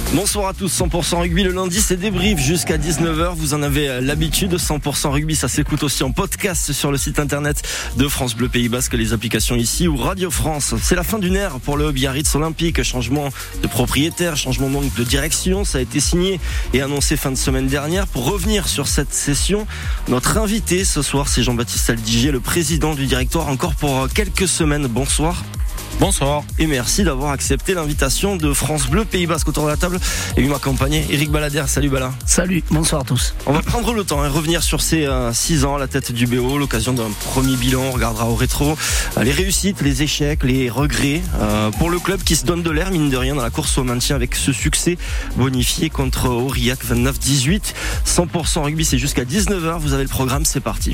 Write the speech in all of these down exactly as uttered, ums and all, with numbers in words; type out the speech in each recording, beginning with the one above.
Bonsoir à tous, cent pour cent rugby le lundi, c'est débrief jusqu'à dix-neuf heures. Vous en avez l'habitude, cent pour cent rugby, ça s'écoute aussi en podcast sur le site internet de France Bleu Pays Basque, les applications ici ou Radio France. C'est la fin d'une ère pour le Biarritz Olympique, changement de propriétaire, changement donc de direction. Ça a été signé et annoncé fin de semaine dernière. Pour revenir sur cette session, notre invité ce soir, c'est Jean-Baptiste Aldiger, le président du directoire, encore pour quelques semaines. Bonsoir. Bonsoir. Et merci d'avoir accepté l'invitation de France Bleu Pays Basque. Autour de la table et lui m'accompagner Eric Balader. Salut Bala. Salut, bonsoir à tous. On va prendre le temps et revenir sur ces euh, six ans à la tête du B O, l'occasion d'un premier bilan. On regardera au rétro euh, les réussites, les échecs, les regrets euh, pour le club qui se donne de l'air, mine de rien, dans la course au maintien avec ce succès bonifié contre Aurillac vingt-neuf dix-huit. cent pour cent rugby, c'est jusqu'à dix-neuf heures. Vous avez le programme, c'est parti.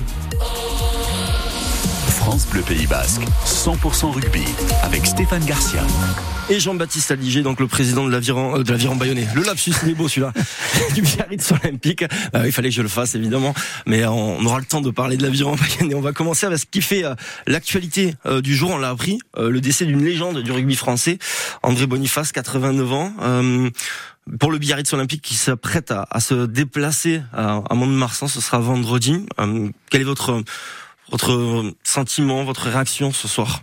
France Bleu Pays Basque, cent pour cent rugby, avec Stéphane Garcia. Et Jean-Baptiste Aldiger, donc le président de l'aviron, euh, de l'aviron bayonnais. Le lapsus, il est beau celui-là. Du Biarritz Olympique. Euh, il fallait que je le fasse, évidemment. Mais on, on aura le temps de parler de l'aviron bayonnais. On va commencer avec ce qui fait euh, l'actualité euh, du jour. On l'a appris. Euh, le décès d'une légende du rugby français. André Boniface, quatre-vingt-neuf ans. Euh, Pour le Biarritz Olympique qui s'apprête à, à se déplacer à, à Mont-de-Marsan, ce sera vendredi. Euh, quel est votre... Votre sentiment, votre réaction ce soir?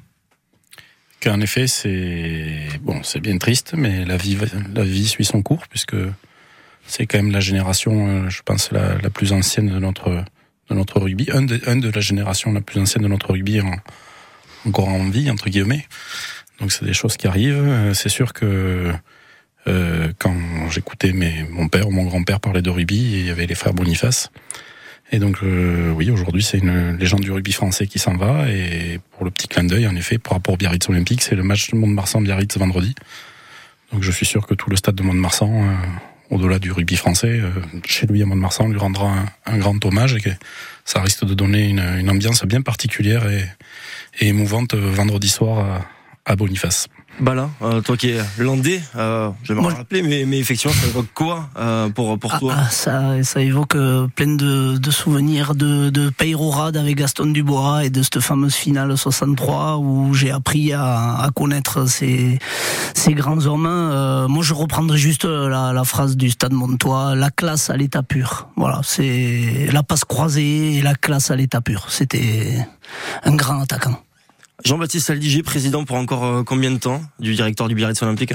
Qu'en effet, c'est bon, c'est bien triste, mais la vie, la vie suit son cours puisque c'est quand même la génération, je pense, la, la plus ancienne de notre de notre rugby, un de, un de la génération la plus ancienne de notre rugby en, encore en vie entre guillemets. Donc c'est des choses qui arrivent. C'est sûr que euh, quand j'écoutais mes, mon père ou mon grand-père parler de rugby, il y avait les frères Boniface. Et donc euh, oui, aujourd'hui c'est une légende du rugby français qui s'en va. Et pour le petit clin d'œil, en effet, par rapport au Biarritz Olympique, c'est le match de Mont-de-Marsan-Biarritz vendredi. Donc je suis sûr que tout le stade de Mont-de-Marsan, euh, au-delà du rugby français, euh, chez lui à Mont-de-Marsan, lui rendra un, un grand hommage et que ça risque de donner une, une ambiance bien particulière et, et émouvante euh, vendredi soir à, à Boniface. Bah là, euh, toi qui es landais, euh, je vais me rappeler, mais, mais effectivement, ça évoque quoi euh, pour, pour toi? ah, ça, ça évoque euh, plein de, de souvenirs de, de Peyrorade avec Gaston Dubois et de cette fameuse finale soixante-trois où j'ai appris à, à connaître ces, ces grands hommes. Euh, moi, je reprendrai juste la, la phrase du Stade Montois, la classe à l'état pur. Voilà, c'est la passe croisée et la classe à l'état pur. C'était un grand attaquant. Jean-Baptiste Aldiger, président pour encore euh, combien de temps du directeur du Biarritz Olympique?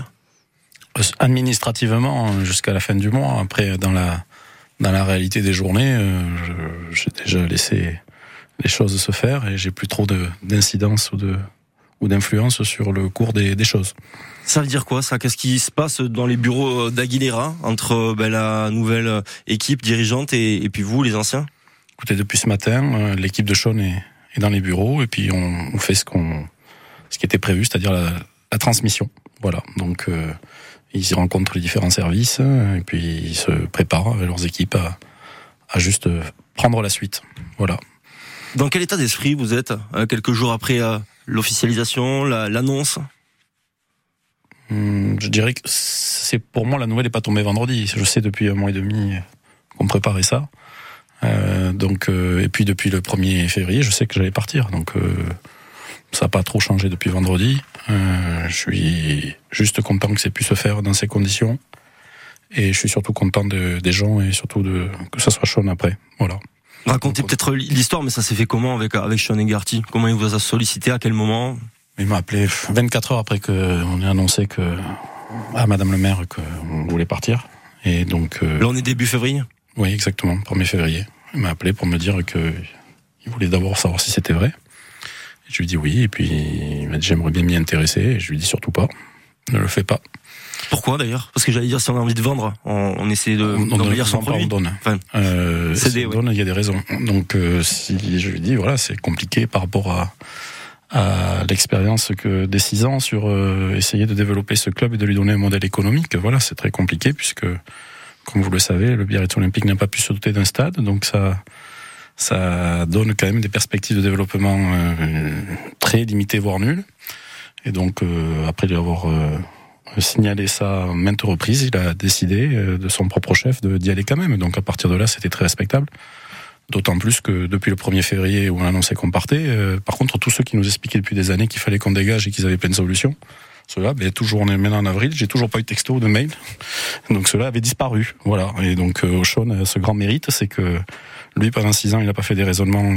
Administrativement, jusqu'à la fin du mois. Après, dans la dans la réalité des journées, euh, je, j'ai déjà laissé les choses se faire et j'ai plus trop de d'incidence ou de ou d'influence sur le cours des, des choses. Ça veut dire quoi ça? Qu'est-ce qui se passe dans les bureaux d'Aguilera entre ben, la nouvelle équipe dirigeante et, et puis vous, les anciens? Écoutez, depuis ce matin, euh, l'équipe de Sean est dans les bureaux et puis on, on fait ce qu'on ce qui était prévu, c'est-à-dire la, la transmission. Voilà. Donc euh, ils y rencontrent les différents services et puis ils se préparent avec leurs équipes à, à juste prendre la suite. Voilà. Dans quel état d'esprit vous êtes euh, quelques jours après euh, l'officialisation, la, l'annonce? Hum, je dirais que c'est pour moi la nouvelle n'est pas tombée vendredi. Je sais depuis un mois et demi qu'on préparait ça. Euh, donc euh, et puis depuis le premier février, je sais que j'allais partir. Donc euh, ça n'a pas trop changé depuis vendredi. Euh, je suis juste content que ça ait pu se faire dans ces conditions. Et je suis surtout content de, des gens et surtout de que ça soit Sean après. Voilà. Racontez donc, peut-être l'histoire, mais ça s'est fait comment avec avec Sean Hegarty? Comment il vous a sollicité? À quel moment? Il m'a appelé vingt-quatre heures après qu'on ait annoncé que à Madame le maire qu'on voulait partir. Et donc euh, là on est début février. Oui, exactement, premier février. Il m'a appelé pour me dire que il voulait d'abord savoir si c'était vrai. Et je lui ai dit oui, et puis il m'a dit j'aimerais bien m'y intéresser, et je lui ai dit surtout pas, ne le fais pas. Pourquoi d'ailleurs? Parce que j'allais dire si on a envie de vendre, on, on essaie de d'embellir son produit. On donne. Enfin, euh, c'est si des, on ouais. donne, il y a des raisons. Donc euh, si je lui dis voilà, c'est compliqué par rapport à à l'expérience que des six ans sur euh, essayer de développer ce club et de lui donner un modèle économique. Voilà, c'est très compliqué puisque comme vous le savez, le Biarritz Olympique n'a pas pu se doter d'un stade, donc ça, ça donne quand même des perspectives de développement euh, très limitées, voire nulles. Et donc, euh, après lui avoir euh, signalé ça maintes reprises, il a décidé euh, de son propre chef de, d'y aller quand même. Donc, à partir de là, c'était très respectable. D'autant plus que depuis le premier février où on annonçait qu'on partait, euh, par contre, tous ceux qui nous expliquaient depuis des années qu'il fallait qu'on dégage et qu'ils avaient plein de solutions, Ceux-là, ben, toujours, on est maintenant en avril, j'ai toujours pas eu de texto ou de mail. Donc ceux-là avaient disparu. Voilà. Et donc, euh, Sean a ce grand mérite, c'est que lui, pendant six ans, il n'a pas fait des raisonnements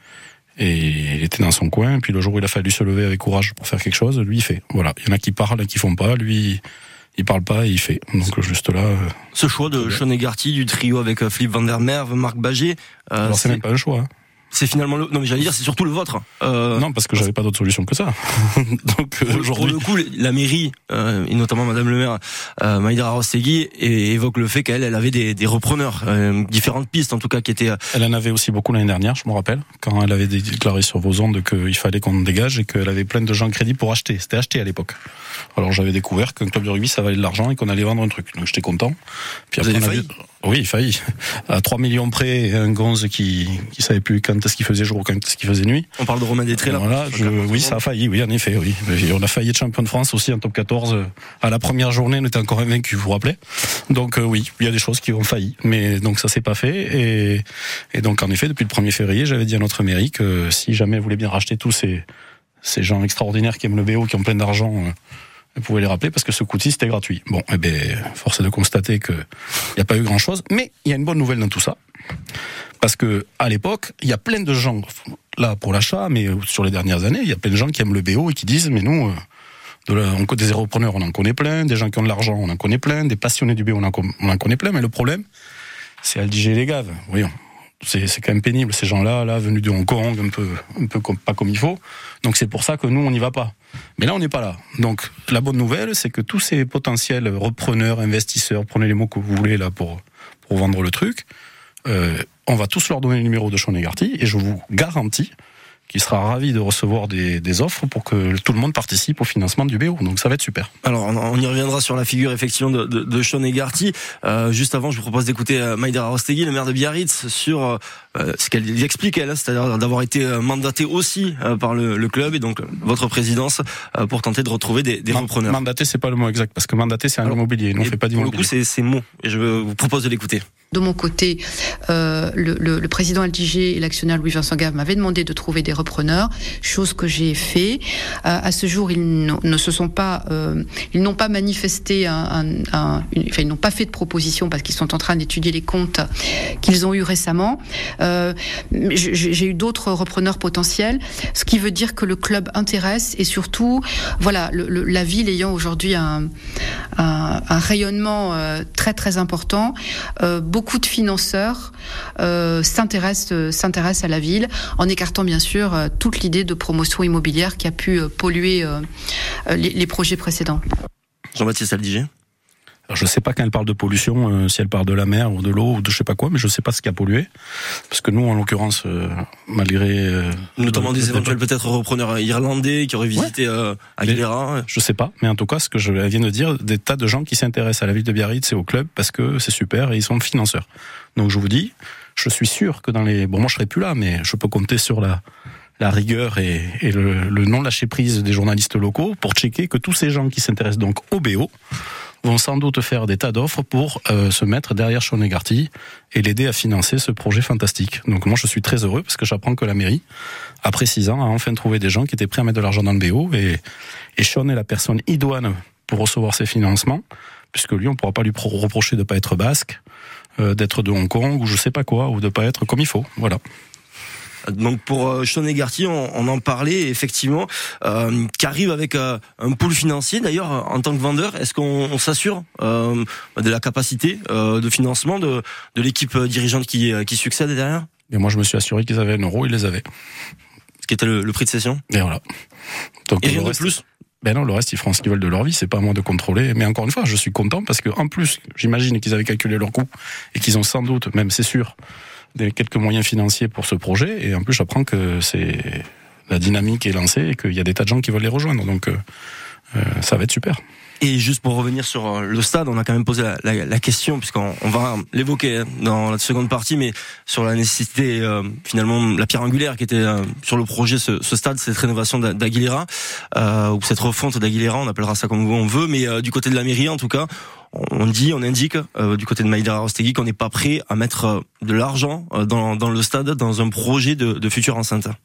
et, et il était dans son coin. Et puis le jour où il a fallu se lever avec courage pour faire quelque chose, lui, il fait. Voilà. Il y en a qui parlent et qui font pas. Lui, il parle pas et il fait. Donc juste là. Euh, ce choix de Sean Hegarty, du trio avec Philippe Van der Merwe, Marc Bagé. Euh, Alors c'est, c'est même pas un choix. Hein. C'est finalement le, non mais j'allais dire c'est surtout le vôtre. Euh, non parce que j'avais pas d'autre solution que ça. Donc euh, aujourd'hui, pour le coup, la mairie euh, et notamment Madame le Maire euh, Maïdra Arostegui évoque le fait qu'elle elle avait des, des repreneurs, euh, différentes pistes en tout cas qui étaient. Euh... Elle en avait aussi beaucoup l'année dernière, je me rappelle, quand elle avait déclaré sur vos ondes qu'il fallait qu'on dégage et qu'elle avait plein de gens crédits pour acheter. C'était acheté à l'époque. Alors j'avais découvert qu'un club de rugby ça valait de l'argent et qu'on allait vendre un truc. Donc j'étais content. Puis après, Vous avez failli. Vu... Oui, failli. À trois millions près, un gonze qui qui savait plus quand est-ce qu'il faisait jour ou quand est-ce qu'il faisait nuit. On parle de Romain Détré là. Voilà, je, oui, ça a failli, oui, en effet, oui. On a failli être champion de France aussi en top quatorze. À la première journée, on était encore invaincu, vous vous rappelez. Donc euh, oui, il y a des choses qui ont failli, mais donc ça s'est pas fait. Et, et donc en effet, depuis le premier février, j'avais dit à notre mairie que si jamais elle voulait bien racheter tous ces ces gens extraordinaires qui aiment le B O, qui ont plein d'argent. Euh, Vous pouvez les rappeler parce que ce coup-ci c'était gratuit. Bon, eh ben, force est de constater que il n'y a pas eu grand-chose, mais il y a une bonne nouvelle dans tout ça, parce que à l'époque, il y a plein de gens là pour l'achat, mais sur les dernières années, il y a plein de gens qui aiment le B O et qui disent, mais nous, de la, on, des repreneurs, on en connaît plein, des gens qui ont de l'argent, on en connaît plein, des passionnés du B O, on en, on en connaît plein, mais le problème, c'est Aldiger et les Gaves. Voyons. C'est, c'est quand même pénible, ces gens-là, là, venus de Hong Kong, un peu, un peu comme, pas comme il faut. Donc c'est pour ça que nous, on n'y va pas. Mais là, on n'est pas là. Donc la bonne nouvelle, c'est que tous ces potentiels repreneurs, investisseurs, prenez les mots que vous voulez là pour, pour vendre le truc, euh, on va tous leur donner le numéro de Sean Hegarty et je vous garantis qu'il sera ravi de recevoir des, des offres pour que tout le monde participe au financement du B O. Donc ça va être super. Alors on y reviendra sur la figure effectivement de, de, de Sean Hegarty. Euh, juste avant, je vous propose d'écouter euh, Maïdra Arostegui, le maire de Biarritz, sur euh, ce qu'elle explique elle, c'est-à-dire d'avoir été mandatée aussi euh, par le, le club et donc votre présidence euh, pour tenter de retrouver des, des Man, repreneurs. Mandaté, c'est pas le mot exact parce que mandaté c'est un Alors, immobilier. Nous on fait pas d'immobilier. Pour le coup, c'est c'est mots et je vous propose de l'écouter. De mon côté, euh, le, le, le président Aldiger et l'actionnaire Louis-Vincent Gave m'avaient demandé de trouver des repreneurs, chose que j'ai fait. Euh, à ce jour, ils ne se sont pas, euh, ils n'ont pas manifesté un, un, un une, enfin, ils n'ont pas fait de proposition parce qu'ils sont en train d'étudier les comptes qu'ils ont eus récemment. Euh, j'ai, j'ai eu d'autres repreneurs potentiels, ce qui veut dire que le club intéresse et surtout, voilà, le, le, la ville ayant aujourd'hui un, un, un rayonnement euh, très très important. Euh, Beaucoup de financeurs euh, s'intéressent, euh, s'intéressent à la ville, en écartant bien sûr euh, toute l'idée de promotion immobilière qui a pu euh, polluer euh, les, les projets précédents. Jean-Baptiste Aldiger. Alors je sais pas quand elle parle de pollution, euh, si elle parle de la mer ou de l'eau ou de je sais pas quoi, mais je sais pas ce qui a pollué, parce que nous en l'occurrence, euh, malgré euh, notamment des éventuels peut-être repreneurs irlandais qui auraient visité ouais. euh, Aguilera. Je sais pas, mais en tout cas ce que je viens de dire, des tas de gens qui s'intéressent à la ville de Biarritz et au club parce que c'est super et ils sont financeurs. Donc je vous dis, je suis sûr que dans les, bon moi je serai plus là, mais je peux compter sur la la rigueur et, et le, le non lâcher prise des journalistes locaux pour checker que tous ces gens qui s'intéressent donc au B O vont sans doute faire des tas d'offres pour euh, se mettre derrière Sean Hegarty et l'aider à financer ce projet fantastique. Donc moi je suis très heureux parce que j'apprends que la mairie, après six ans, a enfin trouvé des gens qui étaient prêts à mettre de l'argent dans le B O et, et Sean est la personne idoine pour recevoir ces financements, puisque lui on ne pourra pas lui reprocher de ne pas être basque, euh, d'être de Hong Kong ou je sais pas quoi, ou de ne pas être comme il faut. Voilà. Donc pour euh, Sean Hegarty, on, on en parlait effectivement, euh, qui arrive avec euh, un pool financier. D'ailleurs, en tant que vendeur, est-ce qu'on on s'assure euh, de la capacité euh, de financement de, de l'équipe dirigeante qui, qui succède derrière ? Et moi, je me suis assuré qu'ils avaient un euro, ils les avaient. Ce qui était le, le prix de cession ? Et voilà. Donc, Et rien reste, de plus ? Ben non, le reste, ils feront ce qu'ils veulent de leur vie, c'est pas à moi de contrôler. Mais encore une fois, je suis content parce que en plus, j'imagine qu'ils avaient calculé leur coût et qu'ils ont sans doute, même c'est sûr, des quelques moyens financiers pour ce projet, et en plus j'apprends que c'est la dynamique est lancée et qu'il y a des tas de gens qui veulent les rejoindre, donc euh, euh, ça va être super. Et juste pour revenir sur le stade, on a quand même posé la, la, la question, puisqu'on on va l'évoquer dans la seconde partie, mais sur la nécessité, euh, finalement, la pierre angulaire qui était euh, sur le projet, ce, ce stade, cette rénovation d'Aguilera, euh, ou cette refonte d'Aguilera, on appellera ça comme on veut, mais euh, du côté de la mairie, en tout cas, on dit, on indique euh, du côté de Maïdra Arostegui qu'on n'est pas prêt à mettre euh, de l'argent euh, dans, dans le stade, dans un projet de, de future enceinte.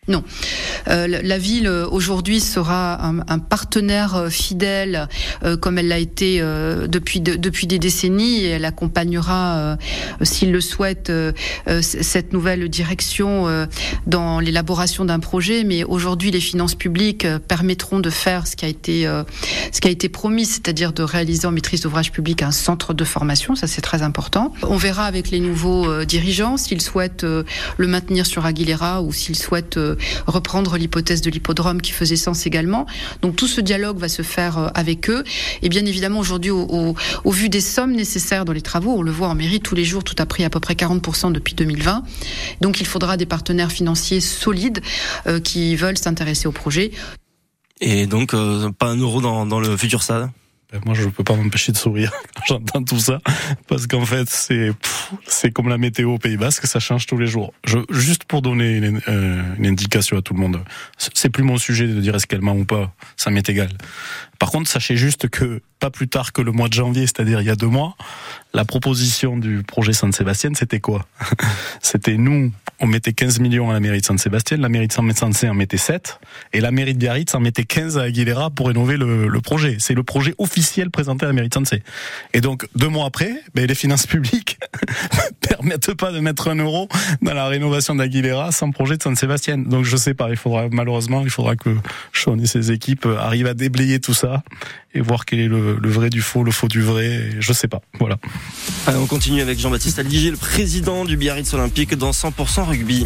Non. Euh, la ville aujourd'hui sera un, un partenaire fidèle, euh, comme elle l'a été euh, depuis de, depuis des décennies, et elle accompagnera, euh, s'il le souhaite, euh, euh, cette nouvelle direction euh, dans l'élaboration d'un projet. Mais aujourd'hui, les finances publiques euh, permettront de faire ce qui a été euh, ce qui a été promis, c'est-à-dire de réaliser en maîtrise d'ouvrage public un centre de formation. Ça, c'est très important. On verra avec les nouveaux euh, dirigeants s'ils souhaitent euh, le maintenir sur Aguilera ou s'ils souhaitent euh, reprendre l'hypothèse de l'hippodrome qui faisait sens également. Donc tout ce dialogue va se faire avec eux. Et bien évidemment, aujourd'hui, au, au, au vu des sommes nécessaires dans les travaux, on le voit en mairie tous les jours, tout a pris à peu près quarante pour cent depuis deux mille vingt. Donc il faudra des partenaires financiers solides euh, qui veulent s'intéresser au projet. Et donc, euh, pas un euro dans, dans le futur stade? Moi, je peux pas m'empêcher de sourire quand j'entends tout ça, parce qu'en fait, c'est pff, c'est comme la météo au Pays Basque, ça change tous les jours. Je, juste pour donner une, euh, une indication à tout le monde, c'est plus mon sujet de dire est-ce qu'elle ment ou pas, ça m'est égal. Par contre, sachez juste que pas plus tard que le mois de janvier, c'est-à-dire il y a deux mois, la proposition du projet Saint-Sébastien, c'était quoi? C'était nous, on mettait quinze millions à la mairie de Saint-Sébastien, la mairie de Saint-Médecin en mettait sept, et la mairie de Biarritz en mettait quinze à Aguilera pour rénover le, le projet. C'est le projet officiel présenté à la mairie de Saint-Sé. Et donc, deux mois après, ben, les finances publiques permettent pas de mettre un euro dans la rénovation d'Aguilera sans projet de Saint-Sébastien. Donc, je sais pas, il faudra, malheureusement, il faudra que Sean et ses équipes arrivent à déblayer tout ça et voir quel est le, le vrai du faux, le faux du vrai, et je sais pas. Voilà. Allez, on continue avec Jean-Baptiste Aldiger, le président du Biarritz Olympique dans cent pour cent rugby.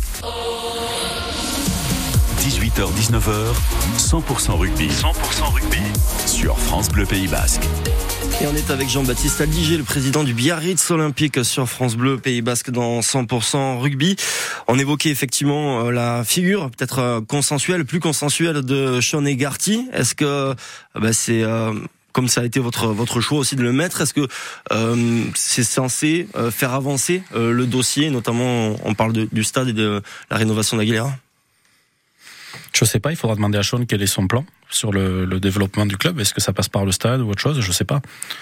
dix-huit heures dix-neuf heures, cent pour cent rugby. cent pour cent rugby sur France Bleu Pays Basque. Et on est avec Jean-Baptiste Aldiger, le président du Biarritz Olympique sur France Bleu Pays Basque dans cent pour cent rugby. On évoquait effectivement la figure peut-être consensuelle, plus consensuelle de Sean Hegarty. Est-ce que bah, c'est euh, comme ça a été votre votre choix aussi de le mettre, est-ce que euh, c'est censé euh, faire avancer euh, le dossier, notamment on parle de, du stade et de la rénovation d'Aguilera? Je sais pas, il faudra demander à Sean quel est son plan sur le, le développement du club. Est-ce que ça passe par le stade ou autre chose? Je sais pas.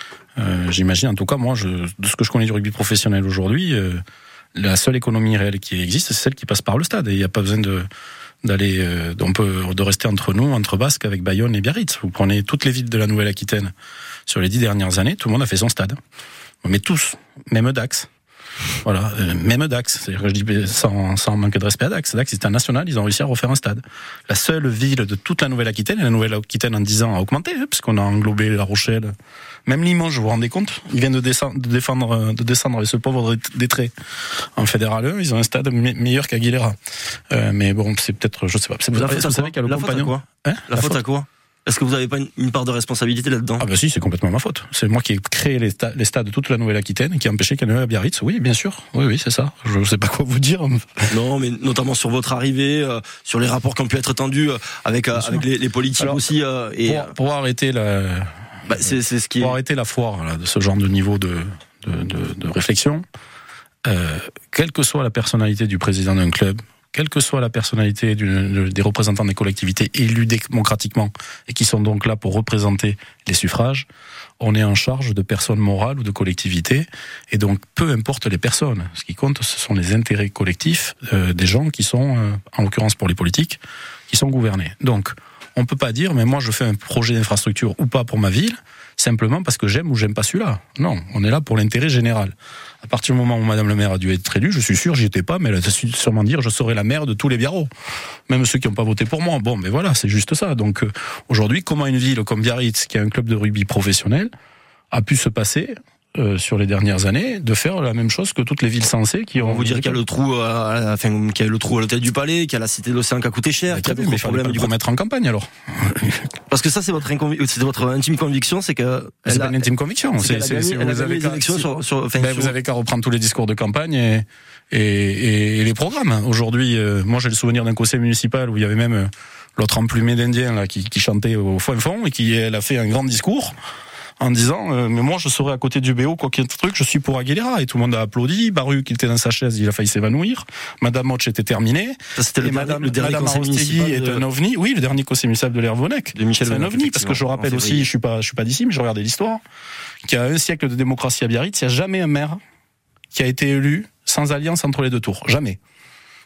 Euh, j'imagine, en tout cas, moi, je, de ce que je connais du rugby professionnel aujourd'hui, euh, la seule économie réelle qui existe, c'est celle qui passe par le stade. Et il n'y a pas besoin de d'aller, euh, on peut, de rester entre nous, entre Basques, avec Bayonne et Biarritz. Vous prenez toutes les villes de la Nouvelle-Aquitaine sur les dix dernières années, tout le monde a fait son stade. Mais tous, même Dax. Voilà, euh, même Dax, c'est-à-dire que je dis sans, sans manquer de respect à Dax, Dax c'était un national, ils ont réussi à refaire un stade. La seule ville de toute la Nouvelle-Aquitaine, et la Nouvelle-Aquitaine en dix ans a augmenté, hein, puisqu'on a englobé La Rochelle, même Limoges, vous vous rendez compte, ils viennent de descendre, de défendre, de descendre avec ce pauvre détrait en fédéral un, ils ont un stade me- meilleur qu'Aguilera. Euh, mais bon, c'est peut-être, je sais pas. C'est La peut-être, faute à vous savez quoi? qu'il y a le La faute à compagnon. quoi? Hein La, La faute, faute à quoi? Est-ce que vous n'avez pas une, une part de responsabilité là-dedans? Ah bah si, c'est complètement ma faute. C'est moi qui ai créé les, sta- les stades de toute la Nouvelle-Aquitaine et qui a empêché qu'il y en ait à Biarritz. Oui, bien sûr. Oui, oui, c'est ça. Je ne sais pas quoi vous dire. Non, mais notamment sur votre arrivée, euh, sur les rapports qui ont pu être tendus euh, avec euh, avec les, les politiques. Alors, aussi. Euh, et pour, pour arrêter la, bah, c'est, c'est ce qui est... pour arrêter la foire là, de ce genre de niveau de de, de, de réflexion, euh, quelle que soit la personnalité du président d'un club, quelle que soit la personnalité du, des représentants des collectivités élus démocratiquement et qui sont donc là pour représenter les suffrages, on est en charge de personnes morales ou de collectivités, et donc peu importe les personnes. Ce qui compte, ce sont les intérêts collectifs euh, des gens qui sont, euh, en l'occurrence pour les politiques, qui sont gouvernés. Donc, on peut pas dire, mais moi je fais un projet d'infrastructure ou pas pour ma ville, simplement parce que j'aime ou j'aime pas celui-là. Non, on est là pour l'intérêt général. À partir du moment où Madame le maire a dû être élue, je suis sûr, j'y étais pas, mais elle a su sûrement dire, je serai la maire de tous les Biarros. Même ceux qui n'ont pas voté pour moi. Bon, mais voilà, c'est juste ça. Donc, euh, aujourd'hui, comment une ville comme Biarritz, qui a un club de rugby professionnel, a pu se passer, euh, sur les dernières années, de faire la même chose que toutes les villes sensées qui ont... On vous dire qu'il y a le trou, euh, enfin, qu'il y a le trou à l'hôtel du Palais, qu'il y a la cité de l'Océan qui a coûté cher, qu'il y a d'autres problèmes du coup. Mettre en campagne, alors. Parce que ça, c'est votre, inconvi- c'est votre intime conviction, c'est que... C'est pas une intime conviction. C'est, c'est, c'est, vous avez qu'à, si, sur, sur, enfin, ben sur... vous avez qu'à reprendre tous les discours de campagne et, et, et, et les programmes. Aujourd'hui, euh, moi, j'ai le souvenir d'un conseil municipal où il y avait même euh, l'autre emplumé d'Indien, là, qui, qui chantait au fin fond et qui, elle a fait un grand discours en disant euh, mais moi je serai à côté du B O quoi qu'il y ait un truc, je suis pour Aguilera, et tout le monde a applaudi. Baru qui était dans sa chaise, il a failli s'évanouir. Madame Moch était terminée. Ça, c'était et le Madame, dernier, le dernier Madame conseil municipal est de... un ovni. Oui, le dernier conseil municipal de l'Hervonec. De Michel c'est un ovni, parce que je rappelle aussi, je suis pas je suis pas d'ici, mais je regardais l'histoire, qu'il y a un siècle de démocratie à Biarritz, il n'y a jamais un maire qui a été élu sans alliance entre les deux tours, jamais.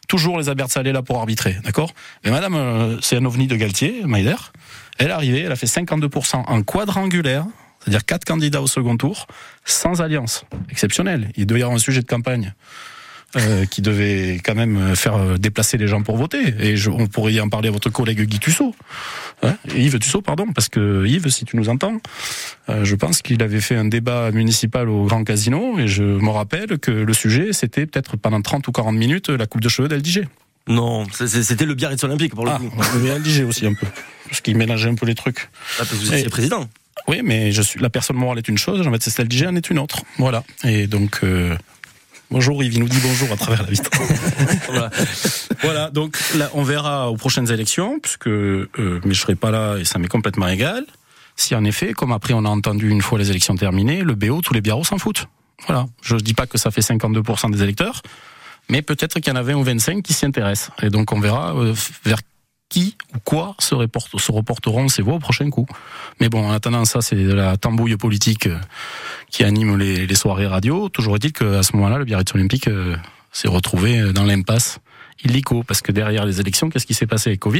toujours les Albert Salé là pour arbitrer, d'accord? Mais madame, euh, c'est un ovni de Galtier, Maïder, elle est arrivée, elle a fait cinquante-deux pour cent en quadrangulaire, c'est-à-dire quatre candidats au second tour, sans alliance. Exceptionnel. Il devait y avoir un sujet de campagne euh, qui devait quand même faire déplacer les gens pour voter. Et je, on pourrait y en parler à votre collègue Guy Tussaud. Hein, Yves Tussaud, pardon, parce que Yves, si tu nous entends, euh, je pense qu'il avait fait un débat municipal au Grand Casino, et je me rappelle que le sujet, c'était peut-être pendant trente ou quarante minutes la coupe de cheveux d'L D G. Non, c'était le Biarritz Olympique pour le ah, coup. Mais L D G aussi un peu, parce qu'il mélangeait un peu les trucs. Ah, parce que vous étiez président. Oui, mais je suis la personne morale est une chose, Jean-Baptiste L D G en est une autre. Voilà. Et donc euh, bonjour Yves, il nous dit bonjour à travers la vitre. Voilà. Voilà. Donc là, on verra aux prochaines élections, puisque euh, mais je serai pas là et ça m'est complètement égal. Si en effet, comme après on a entendu une fois les élections terminées, le B O, tous les biarros s'en foutent. Voilà. Je dis pas que ça fait cinquante-deux pour cent des électeurs, mais peut-être qu'il y en a vingt ou vingt-cinq qui s'y intéressent. Et donc on verra euh, vers qui ou quoi se, reporte, se reporteront ces voix au prochain coup. Mais bon, en attendant, ça, c'est de la tambouille politique qui anime les, les soirées radio. Toujours est-il qu'à ce moment-là, le Biarritz Olympique euh, s'est retrouvé dans l'impasse illico, parce que derrière les élections, qu'est-ce qui s'est passé avec Covid ?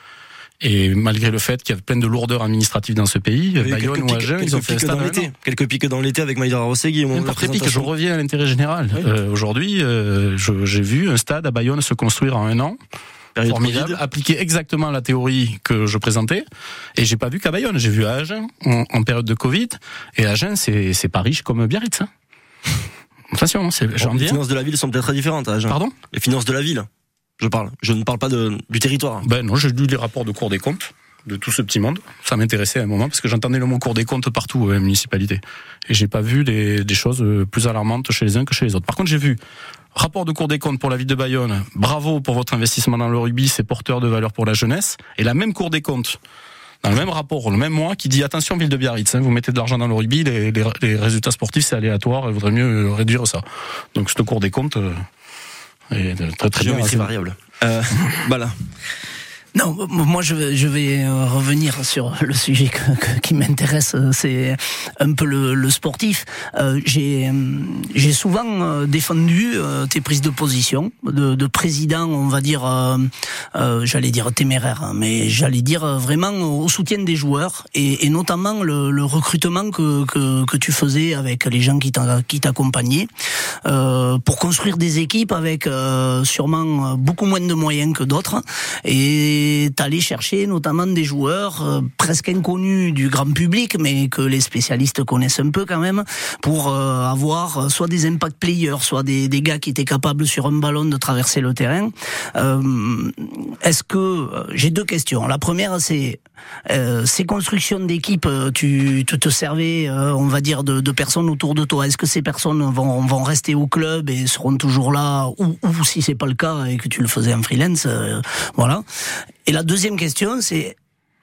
Et malgré le fait qu'il y a plein de lourdeurs administratives dans ce pays, Bayonne ou Agen, ils ont fait un stade dans l'été. Quelques pics dans l'été avec Maïder Arosegui. N'importe pique, je reviens à l'intérêt général. Oui. Euh, aujourd'hui, euh, je, j'ai vu un stade à Bayonne se construire en un an. Formidable, appliquer exactement la théorie que je présentais, et j'ai pas vu qu'à Bayonne, j'ai vu à Agen en, en période de Covid, et Agen c'est c'est pas riche comme Biarritz. Hein. Attention, c'est bon, les finances de la ville sont peut-être très différentes à Agen. Pardon ? Les finances de la ville. Je parle. Je ne parle pas de du territoire. Ben non, j'ai lu les rapports de Cour des comptes de tout ce petit monde. Ça m'intéressait à un moment parce que j'entendais le mot Cour des comptes partout à la municipalité, et j'ai pas vu des des choses plus alarmantes chez les uns que chez les autres. Par contre, j'ai vu rapport de Cour des comptes pour la ville de Bayonne, bravo pour votre investissement dans le rugby, c'est porteur de valeur pour la jeunesse. Et la même Cour des comptes, dans le même rapport, le même mois, qui dit attention ville de Biarritz, hein, vous mettez de l'argent dans le rugby, les, les, les résultats sportifs c'est aléatoire, il vaudrait mieux réduire ça. Donc cette Cour des comptes euh, est très très bien. Géométrie variable. Euh, voilà. Non, moi je vais, je vais revenir sur le sujet que, que, qui m'intéresse, c'est un peu le, le sportif. Euh, j'ai, j'ai souvent défendu euh, tes prises de position de, de président, on va dire, euh, euh, j'allais dire téméraire, mais j'allais dire vraiment au soutien des joueurs, et, et notamment le, le recrutement que, que, que tu faisais avec les gens qui, t'a, qui t'accompagnaient euh, pour construire des équipes avec euh, sûrement beaucoup moins de moyens que d'autres, et t'allais chercher notamment des joueurs euh, presque inconnus du grand public, mais que les spécialistes connaissent un peu quand même, pour euh, avoir soit des impact players, soit des, des gars qui étaient capables sur un ballon de traverser le terrain. Euh, est-ce que euh, j'ai deux questions. La première, c'est euh, ces constructions d'équipe, tu, tu te servais, euh, on va dire, de, de personnes autour de toi. Est-ce que ces personnes vont, vont rester au club et seront toujours là, ou, ou si c'est pas le cas et que tu le faisais en freelance, euh, voilà. Et la deuxième question, c'est,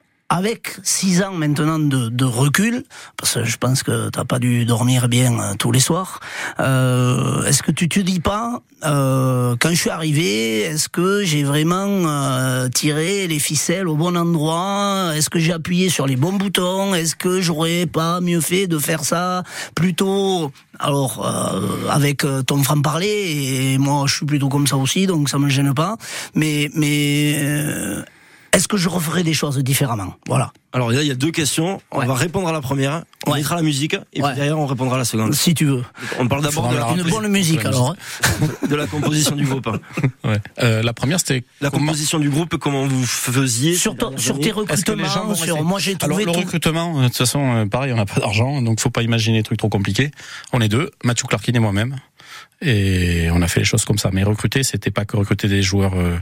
avec six ans maintenant de, de recul, parce que je pense que t'as pas dû dormir bien euh, tous les soirs, euh, est-ce que tu te dis pas, euh, quand je suis arrivé, est-ce que j'ai vraiment euh, tiré les ficelles au bon endroit ? Est-ce que j'ai appuyé sur les bons boutons ? Est-ce que j'aurais pas mieux fait de faire ça plutôt, alors euh, avec ton franc-parler, et moi je suis plutôt comme ça aussi, donc ça me gêne pas, mais mais euh, est-ce que je referais des choses différemment ? Voilà. Alors là, il y a deux questions. On ouais. va répondre à la première, on ouais. mettra la musique, et ouais. puis derrière, on répondra à la seconde. Si tu veux. On parle d'abord de la une bonne musique, alors. De la composition du groupe. Ouais. Euh, la première, c'était la comment... composition du groupe, comment vous faisiez sur, to, sur tes recrutements. Sur... Moi, j'ai trouvé. Alors, le tout... recrutement, de toute façon, pareil, on n'a pas d'argent, donc faut pas imaginer des trucs trop compliqués. On est deux, Mathieu Clarkin et moi-même, et on a fait les choses comme ça. Mais recruter, c'était pas que recruter des joueurs. Euh...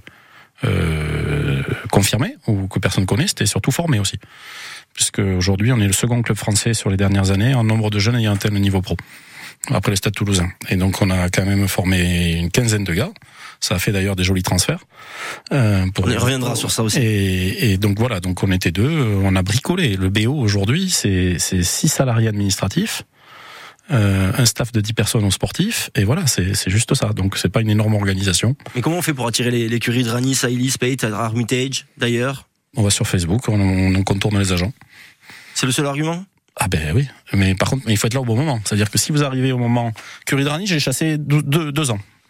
Euh, confirmé ou que personne connaît, c'était surtout formé aussi, puisque aujourd'hui on est le second club français sur les dernières années en nombre de jeunes ayant atteint le niveau pro après le Stade Toulousain, et donc on a quand même formé une quinzaine de gars. Ça a fait d'ailleurs des jolis transferts. Euh, pour on y reviendra sur ça aussi. Et, et donc voilà, donc on était deux, on a bricolé. Le B O aujourd'hui, c'est, c'est six salariés administratifs. Euh, un staff de dix personnes aux sportifs, et voilà, c'est, c'est juste ça. Donc c'est pas une énorme organisation. Mais comment on fait pour attirer les, l'écurie de Rani, Saïli, Spate, Armitage, d'ailleurs ? On va sur Facebook, on, on contourne les agents. C'est le seul argument ? Ah ben oui, mais par contre, il faut être là au bon moment. C'est-à-dire que si vous arrivez au moment... Curie de Rani, j'ai chassé deux, deux, deux ans.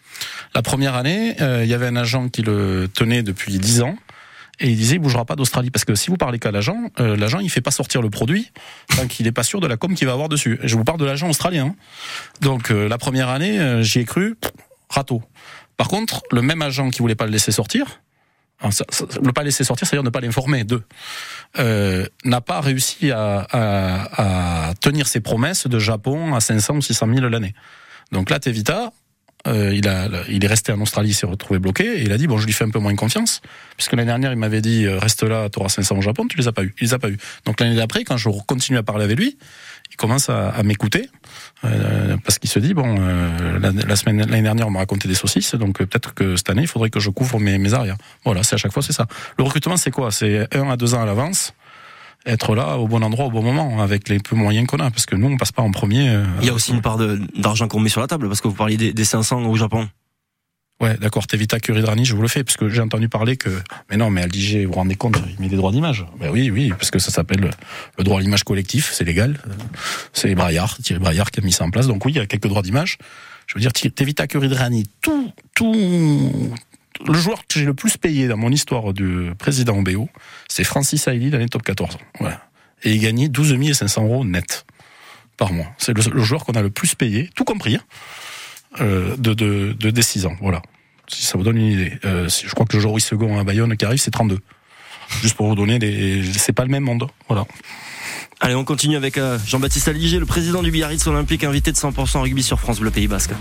La première année, euh, il y avait un agent qui le tenait depuis dix ans. Et il disait, il bougera pas d'Australie. Parce que si vous parlez qu'à l'agent, euh, l'agent, il fait pas sortir le produit tant qu'il est pas sûr de la com qu'il va avoir dessus. Et je vous parle de l'agent australien. Donc, euh, la première année, euh, j'y ai cru, pff, râteau. Par contre, le même agent qui voulait pas le laisser sortir, hein, ça, ça, ne pas laisser sortir, c'est-à-dire ne pas l'informer d'eux, euh, n'a pas réussi à, à, à tenir ses promesses de Japon à cinq cents ou six cent mille l'année. Donc là, Tevita, Euh, il a, il est resté en Australie, il s'est retrouvé bloqué, et il a dit bon, je lui fais un peu moins confiance, puisque l'année dernière il m'avait dit reste là, t'auras cinq cents au Japon, tu les as pas eu, il les a pas eu. Donc l'année d'après, quand je continue à parler avec lui, il commence à, à m'écouter, euh, parce qu'il se dit bon, euh, la, la semaine, l'année dernière on m'a raconté des saucisses, donc euh, peut-être que cette année il faudrait que je couvre mes, mes arrières. Voilà, c'est à chaque fois c'est ça. Le recrutement c'est quoi? C'est un à deux ans à l'avance. Être là au bon endroit au bon moment avec les peu moyens qu'on a, parce que nous on passe pas en premier. Euh, Il y a aussi une part de, d'argent qu'on met sur la table, parce que vous parliez des, des cinq cents au Japon. Ouais, d'accord, Tevita Kuridrani, je vous le fais, parce que j'ai entendu parler que, mais non, mais L D G, vous vous rendez compte, il met des droits d'image. Ben oui, oui, parce que ça s'appelle le, le droit à l'image collectif, c'est légal. C'est Braillard, Thierry Braillard qui a mis ça en place, donc oui, il y a quelques droits d'image. Je veux dire, Tevita Kuridrani, tout, tout, le joueur que j'ai le plus payé dans mon histoire de président O B O, c'est Francis Hailey dans les top quatorze. Voilà. Et il gagnait douze mille cinq cents euros net par mois. C'est le, le joueur qu'on a le plus payé, tout compris, hein, euh, de, de, de, des six ans. Voilà. Si ça vous donne une idée. Euh, je crois que le Joris Second à Bayonne qui arrive, c'est trente-deux. Juste pour vous donner des, c'est pas le même monde. Voilà. Allez, on continue avec euh, Jean-Baptiste Aliger, le président du Biarritz Olympique, invité de cent pour cent rugby sur France Bleu Pays Basque.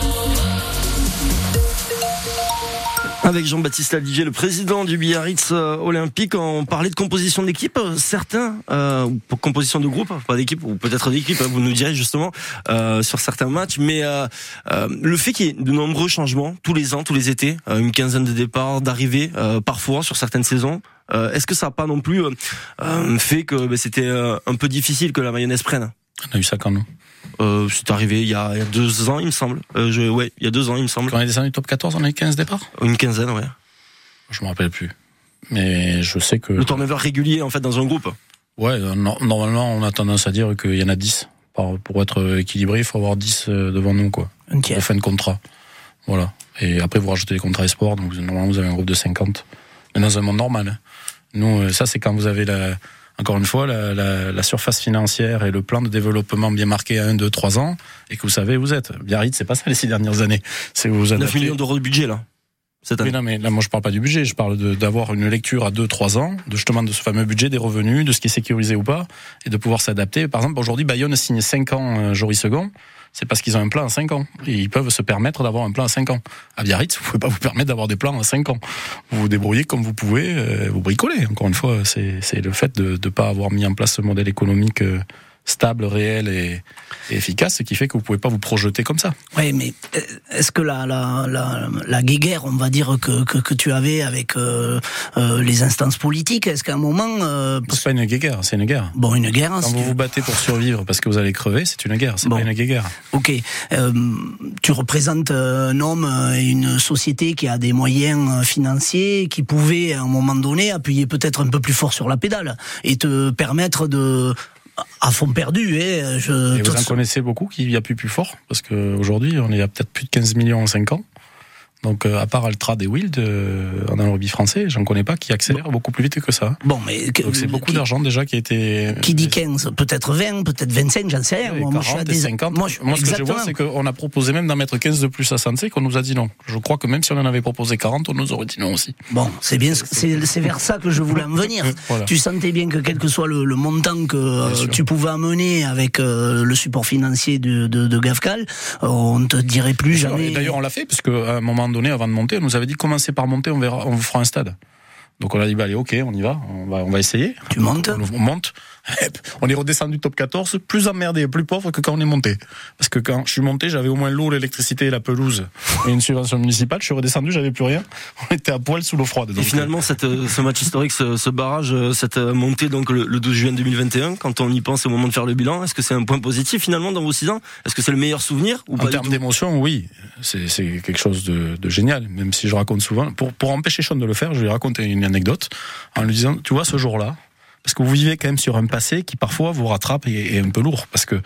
Avec Jean-Baptiste Aliger, le président du Biarritz euh, Olympique, on parlait de composition d'équipe. Certains, euh, composition de groupe, pas d'équipe, ou peut-être d'équipe, vous nous direz justement, euh, sur certains matchs. Mais euh, euh, le fait qu'il y ait de nombreux changements, tous les ans, tous les étés, euh, une quinzaine de départs, d'arrivées, euh, parfois sur certaines saisons, euh, est-ce que ça n'a pas non plus euh, fait que bah, c'était euh, un peu difficile que la mayonnaise prenne? On a eu ça quand nous Euh, c'est arrivé il y, a, il y a deux ans, il me semble. Euh, je, ouais, il y a deux ans, il me semble. Quand on est descendu top quatorze, on a eu quinze départs. Une quinzaine, ouais. Je me rappelle plus. Mais je sais que... Le turnover régulier, en fait, dans un groupe. Ouais, no- normalement, on a tendance à dire qu'il y en a dix. Par, pour être équilibré, il faut avoir dix devant nous, quoi. Un tiers. De fin de contrat. Voilà. Et après, vous rajoutez les contrats espoirs, donc normalement, vous avez un groupe de cinquante. Mais dans un monde normal. Nous, ça, c'est quand vous avez la... Encore une fois, la, la, la surface financière et le plan de développement bien marqué à un, deux, trois ans, et que vous savez où vous êtes. Biarritz, c'est pas ça les six dernières années. C'est où vous adaptez... neuf millions d'euros de budget, là. Cette année. Oui, non, mais là, moi, je parle pas du budget. Je parle de, d'avoir une lecture à deux, trois ans, de justement de ce fameux budget, des revenus, de ce qui est sécurisé ou pas, et de pouvoir s'adapter. Par exemple, aujourd'hui, Bayonne signe cinq ans euh, Joris Second. C'est parce qu'ils ont un plan à cinq ans. Et ils peuvent se permettre d'avoir un plan à cinq ans. À Biarritz, vous pouvez pas vous permettre d'avoir des plans à cinq ans. Vous vous débrouillez comme vous pouvez, euh, vous bricolez. Encore une fois, c'est, c'est le fait de ne pas avoir mis en place ce modèle économique euh, stable, réel et, et efficace qui fait que vous pouvez pas vous projeter comme ça. Oui, mais est-ce que la, la, la, la guéguerre, on va dire, que, que, que tu avais avec euh, euh, les instances politiques, est-ce qu'à un moment... Euh, c'est pas une guéguerre, c'est une guerre. Bon, une guerre... Quand si vous tu... vous battez pour survivre parce que vous allez crever, c'est une guerre, c'est bon. pas une guéguerre. Ok. Euh, tu représentes un homme et une société qui a des moyens financiers, qui pouvait, à un moment donné, appuyer peut-être un peu plus fort sur la pédale et te permettre de... à fond perdu, eh, je... Et vous en connaissez beaucoup qui appuient plus fort, parce qu'aujourd'hui, on est à peut-être plus de quinze millions en cinq ans. Donc, euh, à part Altrad et Wild, euh, dans le rugby français, j'en connais pas qui accélèrent bon. beaucoup plus vite que ça. Bon, mais donc c'est beaucoup qui, d'argent déjà qui a été. Qui dit quinze, peut-être vingt, peut-être vingt-cinq, j'en sais rien. Ouais, moi, quarante moi, je suis à et des... cinquante. Moi, je... moi ce que je vois, c'est qu'on a proposé même d'en mettre quinze de plus à Sensei, qu'on nous a dit non. Je crois que même si on en avait proposé quarante, on nous aurait dit non aussi. Bon, c'est bien, c'est, c'est vers ça que je voulais en venir. Voilà. Tu sentais bien que quel que soit le, le montant que euh, tu pouvais amener avec euh, le support financier de, de, de Gavcal, euh, on te dirait plus jamais. Et d'ailleurs, on l'a fait, parce qu'à un moment donné, avant de monter, on nous avait dit commencez par monter, on verra, on vous fera un stade. Donc on a dit bah allez, ok, on y va, on va, on va essayer. Tu montes. On, on monte. On est redescendu top quatorze, plus emmerdé, plus pauvre que quand on est monté. Parce que quand je suis monté, j'avais au moins l'eau, l'électricité et la pelouse et une subvention municipale. Je suis redescendu, j'avais plus rien. On était à poil sous l'eau froide. Donc. Et finalement, cette, ce match historique, ce, ce barrage, cette montée donc le, le douze juin deux mille vingt et un, quand on y pense au moment de faire le bilan, est-ce que c'est un point positif finalement dans vos six ans? Est-ce que c'est le meilleur souvenir ou en pas? En termes d'émotion, oui, c'est, c'est quelque chose de, de génial. Même si je raconte souvent, pour, pour empêcher Sean de le faire, je lui raconte une anecdote en lui disant, tu vois, ce jour-là. Parce que vous vivez quand même sur un passé qui parfois vous rattrape et est un peu lourd. Parce que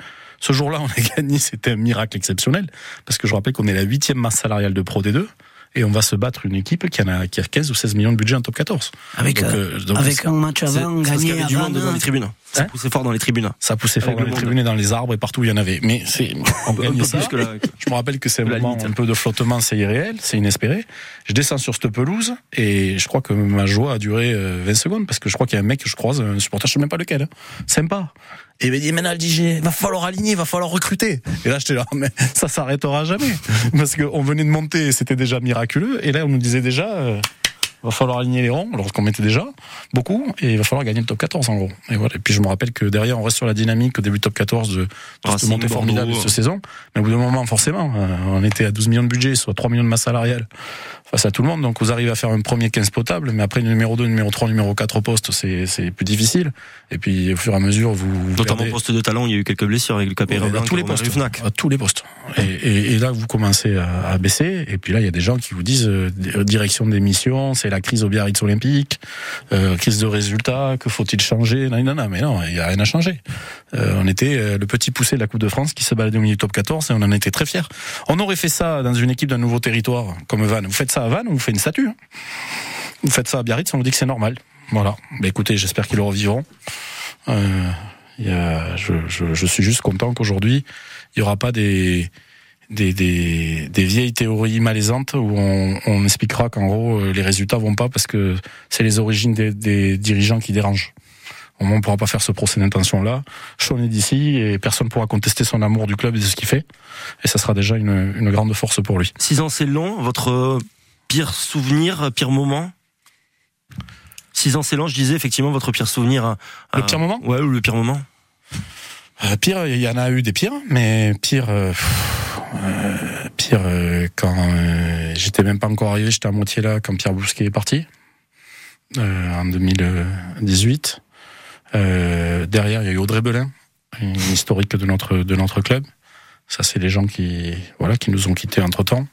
Ce jour-là, on a gagné, c'était un miracle exceptionnel, parce que je rappelle qu'on est la huitième masse salariale de Pro D deux, et on va se battre une équipe qui, en a, qui a quinze ou seize millions de budget en top quatorze. Avec, donc, euh, donc avec un match avant, gagné à du monde dans les tribunes. Ça hein poussait fort dans les tribunes. Ça poussait fort dans les tribunes et dans les arbres et partout où il y en avait. Mais c'est, on gagne ça. Que la, je me rappelle que c'est un moment un peu de flottement, c'est irréel, c'est inespéré. Je descends sur cette pelouse et je crois que ma joie a duré vingt secondes parce que je crois qu'il y a un mec que je croise, un supporter, je sais même pas lequel, hein, sympa. Et il m'a dit, maintenant, le D G, va falloir aligner, va falloir recruter. Et là, j'étais là, mais ça s'arrêtera jamais. Parce qu'on venait de monter, c'était déjà miraculeux. Et là, on nous disait déjà, euh, va falloir aligner les ronds, alors qu'on mettait déjà beaucoup, et il va falloir gagner le top quatorze, en gros. Et voilà. Et puis, je me rappelle que derrière, on reste sur la dynamique au début du top quatorze de, de cette montée formidable de cette saison. Mais au bout d'un moment, forcément, euh, on était à douze millions de budget, soit trois millions de masse salariale face à tout le monde. Donc, vous arrivez à faire un premier quinze potable, mais après, numéro deux, numéro trois, numéro quatre au poste, c'est, c'est plus difficile. Et puis, au fur et à mesure, vous. Notamment perdez... au poste de talent, il y a eu quelques blessures avec le Capé ouais, à tous les postes. À tous les postes. Et, et, et là, vous commencez à, à baisser. Et puis là, il y a des gens qui vous disent, euh, direction des missions, c'est la crise au Biarritz Olympique, euh, crise de résultats, que faut-il changer? Non, non, non, mais non, il y a rien à changer. Euh, on était euh, le petit poussé de la Coupe de France qui se baladait au milieu du top quatorze et on en était très fiers. On aurait fait ça dans une équipe d'un nouveau territoire, comme Vannes. Vous faites ça à Vannes, on vous fait une statue. Hein. Vous faites ça à Biarritz, on vous dit que c'est normal. Voilà. Ben écoutez, j'espère qu'ils le revivront. Euh, y a, je, je, je suis juste content qu'aujourd'hui, il y aura pas des, des, des, des vieilles théories malaisantes où on, on expliquera qu'en gros, les résultats vont pas parce que c'est les origines des, des dirigeants qui dérangent. On ne pourra pas faire ce procès d'intention-là. Sean est d'ici et personne ne pourra contester son amour du club et de ce qu'il fait. Et ça sera déjà une, une grande force pour lui. Six ans, c'est long. Votre pire souvenir, pire moment? Six ans, c'est long. Je disais effectivement votre pire souvenir. Euh, le pire moment? Ouais, ou le pire moment. Euh, pire, il y en a eu des pires, mais pire, euh, euh, pire euh, quand euh, j'étais même pas encore arrivé, j'étais à moitié là quand Pierre Bousquet est parti euh, en deux mille dix-huit. Euh, derrière, il y a eu Audrey Belin, une historique de notre de notre club. Ça, c'est les gens qui voilà qui nous ont quittés entre temps.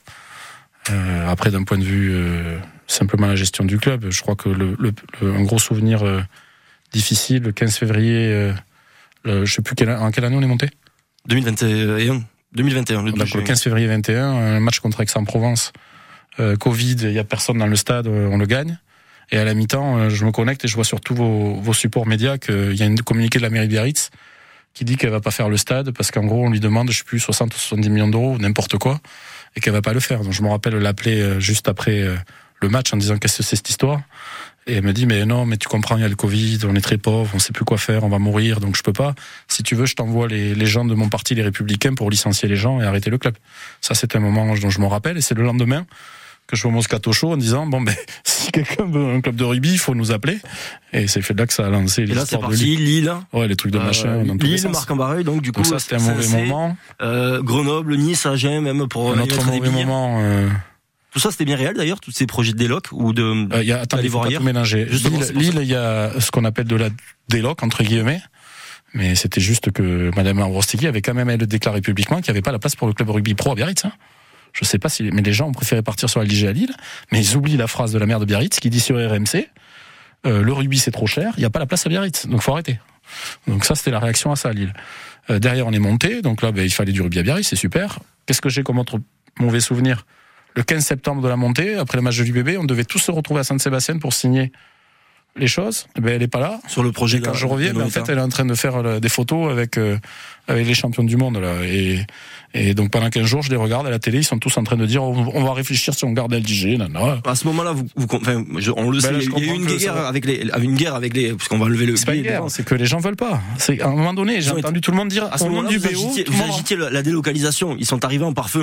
Euh, après, d'un point de vue euh, simplement la gestion du club, je crois que le, le, le un gros souvenir euh, difficile, le quinze février, euh, le, je sais plus quelle, en quelle année on est monté. deux mille vingt et un. deux mille vingt et un. Le, le quinze février vingt et un, un match contre Aix-en-Provence. Euh, Covid, il y a personne dans le stade, on le gagne. Et à la mi-temps, je me connecte et je vois sur tous vos, vos supports médias qu'il y a une communiqué de la mairie de Biarritz qui dit qu'elle va pas faire le stade parce qu'en gros, on lui demande, je sais plus, soixante ou soixante-dix millions d'euros, n'importe quoi, et qu'elle va pas le faire. Donc je me rappelle l'appeler juste après le match en disant qu'est-ce que c'est cette histoire. Et elle me dit, mais non, mais tu comprends, il y a le Covid, on est très pauvres, on sait plus quoi faire, on va mourir, donc je peux pas. Si tu veux, je t'envoie les, les gens de mon parti, les Républicains, pour licencier les gens et arrêter le club. Ça, c'est un moment dont je me rappelle, et c'est le lendemain que je vais au Moscato Show en disant, bon, ben, si quelqu'un veut un club de rugby, il faut nous appeler. Et c'est fait là que ça a lancé l'histoire. Et là, c'est parti, Lille. Lille. Ouais, les trucs de machin. Euh, dans Lille, Marc-en-Barreuil, donc du coup. Donc ça, c'était un mauvais moment. Euh, Grenoble, Nice, Agen, même pour. Un autre mauvais moment, euh... Tout ça, c'était bien réel d'ailleurs, tous ces projets de déloc ou de. Euh, y a, attends, il faut pas tout mélanger. Lille, Lille, il y a ce qu'on appelle de la déloc, entre guillemets. Mais c'était juste que Madame Arostigui avait quand même, elle, déclaré publiquement qu'il n'y avait pas la place pour le club rugby pro à Biarritz, hein. Je sais pas si, mais les gens ont préféré partir sur la L D G à Lille, mais ils oublient la phrase de la maire de Biarritz qui dit sur R M C, euh, le rugby c'est trop cher, il n'y a pas la place à Biarritz, donc faut arrêter. Donc ça, c'était la réaction à ça à Lille. Euh, derrière, on est monté, donc là, ben, il fallait du rugby à Biarritz, c'est super. Qu'est-ce que j'ai comme autre mauvais souvenir? Le quinze septembre de la montée, après le match de l'U B B, on devait tous se retrouver à Saint-Sébastien pour signer les choses. Ben, elle est pas là. Sur le projet. Et quand je reviens, ben, en fait, elle est en train de faire des photos avec, euh, avec les champions du monde, là. Et, et donc, pendant quinze jours, je les regarde à la télé, ils sont tous en train de dire, on, on va réfléchir si on garde L D G, non, non. À ce moment-là, vous, vous enfin, je, on le ben sait, là, il y a eu une guerre ça... avec les, une guerre avec les, parce qu'on va lever le. C'est pas une guerre, c'est que les gens veulent pas. C'est, à un moment donné, j'ai entendu été... tout le monde dire, à ce moment-là, du vous agitiez, vous agitiez la, la délocalisation. Ils sont arrivés en pare-feu.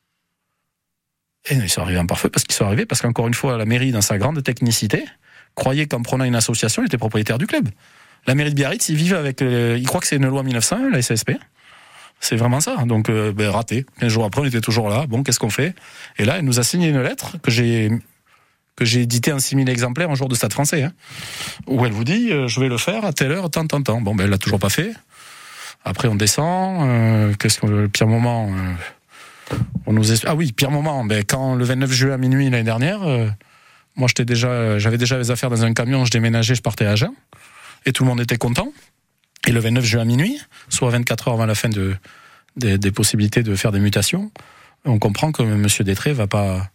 Et ils sont arrivés en pare-feu parce qu'ils sont arrivés, parce qu'encore une fois, la mairie, dans sa grande technicité, croyait qu'en prenant une association, il était propriétaire du club. La mairie de Biarritz, ils vivent avec, euh, ils croient que c'est une loi mille neuf cent un, la S A S P. C'est vraiment ça. Donc, euh, ben, raté. quinze jours après, on était toujours là. Bon, qu'est-ce qu'on fait? Et là, elle nous a signé une lettre que j'ai, que j'ai éditée en six mille exemplaires un jour de Stade Français, hein, où elle vous dit, euh, je vais le faire à telle heure, tant, tant, tant. Bon, ben, elle l'a toujours pas fait. Après, on descend, euh, qu'est-ce que, le pire moment, euh, on nous est... Ah oui, pire moment, ben, quand le vingt-neuf juin à minuit l'année dernière, euh, moi, j'étais déjà, j'avais déjà les affaires dans un camion, je déménageais, je partais à Agen, et tout le monde était content. Et le vingt-neuf juin à minuit, soit vingt-quatre heures avant la fin de, des, des possibilités de faire des mutations, on comprend que M. Détré va pas,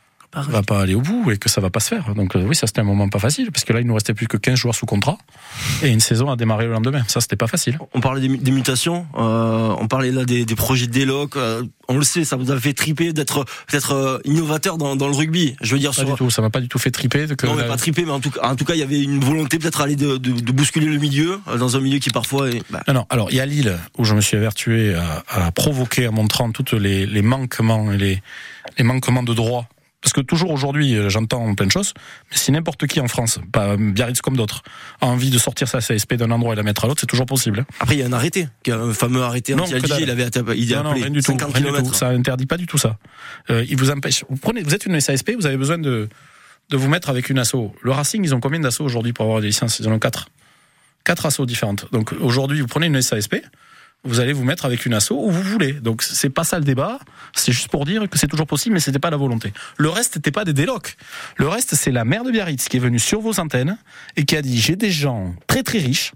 va pas aller au bout et que ça va pas se faire. Donc euh, oui, ça c'était un moment pas facile, parce que là il nous restait plus que quinze joueurs sous contrat et une saison a démarré le lendemain. Ça c'était pas facile. On parlait des, des mutations, euh, on parlait là des, des projets de déloc. Euh, on le sait, ça vous a fait triper d'être peut-être euh, innovateur dans, dans le rugby. Je veux dire, pas sur... du tout, ça m'a pas du tout fait triper. Que non, mais la... pas triper, mais en tout cas, en tout cas, il y avait une volonté peut-être aller de, de, de bousculer le milieu euh, dans un milieu qui parfois est. Bah... Non, non. Alors il y a Lille où je me suis avertué à, à provoquer en montrant toutes les, les manquements et les, les manquements de droit. Parce que toujours aujourd'hui, j'entends plein de choses, mais si n'importe qui en France, pas Biarritz comme d'autres, a envie de sortir sa C S P d'un endroit et la mettre à l'autre, c'est toujours possible. Après, il y a un arrêté, un fameux arrêté anti-L D G, il avait il a non, appelé non, rien du cinquante tout, kilomètres. Rien du tout. Ça interdit pas du tout ça. Euh, il vous empêche. Vous prenez, vous êtes une S A S P, vous avez besoin de de vous mettre avec une asso. Le Racing, ils ont combien d'assos aujourd'hui pour avoir des licences? Ils en ont quatre. Quatre assos différentes. Donc aujourd'hui, vous prenez une S A S P. Vous allez vous mettre avec une asso où vous voulez. Donc c'est pas ça le débat, c'est juste pour dire que c'est toujours possible, mais c'était pas la volonté. Le reste n'était pas des délocs. Le reste, c'est la maire de Biarritz qui est venue sur vos antennes et qui a dit: j'ai des gens très très riches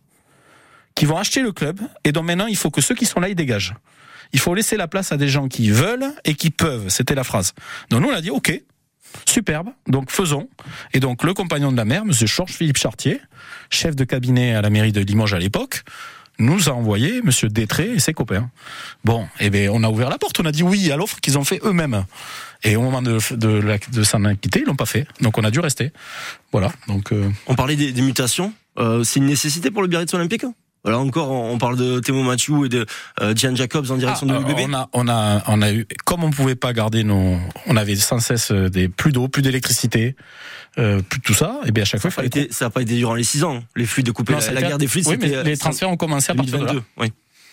qui vont acheter le club et donc maintenant il faut que ceux qui sont là ils dégagent. Il faut laisser la place à des gens qui veulent et qui peuvent. C'était la phrase. Donc nous on a dit ok, superbe, donc faisons. Et donc le compagnon de la maire, monsieur Georges-Philippe Chartier, chef de cabinet à la mairie de Limoges à l'époque, nous a envoyé monsieur Détré et ses copains. Bon, eh ben on a ouvert la porte, on a dit oui à l'offre qu'ils ont fait eux-mêmes. Et au moment de, de, de, de s'en inquiéter, ils l'ont pas fait. Donc on a dû rester. Voilà. Donc euh... on parlait des, des mutations. Euh, c'est une nécessité pour le Biarritz Olympique. Là encore, on parle de Thémo Mathieu et de euh, Gian Jacobs en direction ah, de l'U B B. On a, on a, on a eu, comme on pouvait pas garder nos, on avait sans cesse des plus d'eau, plus d'électricité, euh, plus de tout ça. Et bien à chaque fois, ça n'a pas, ça pas été durant les six ans. Les fluides de couper non, la, la guerre des fluides. Oui, c'était, mais les transferts ont commencé à partir de là. Oui.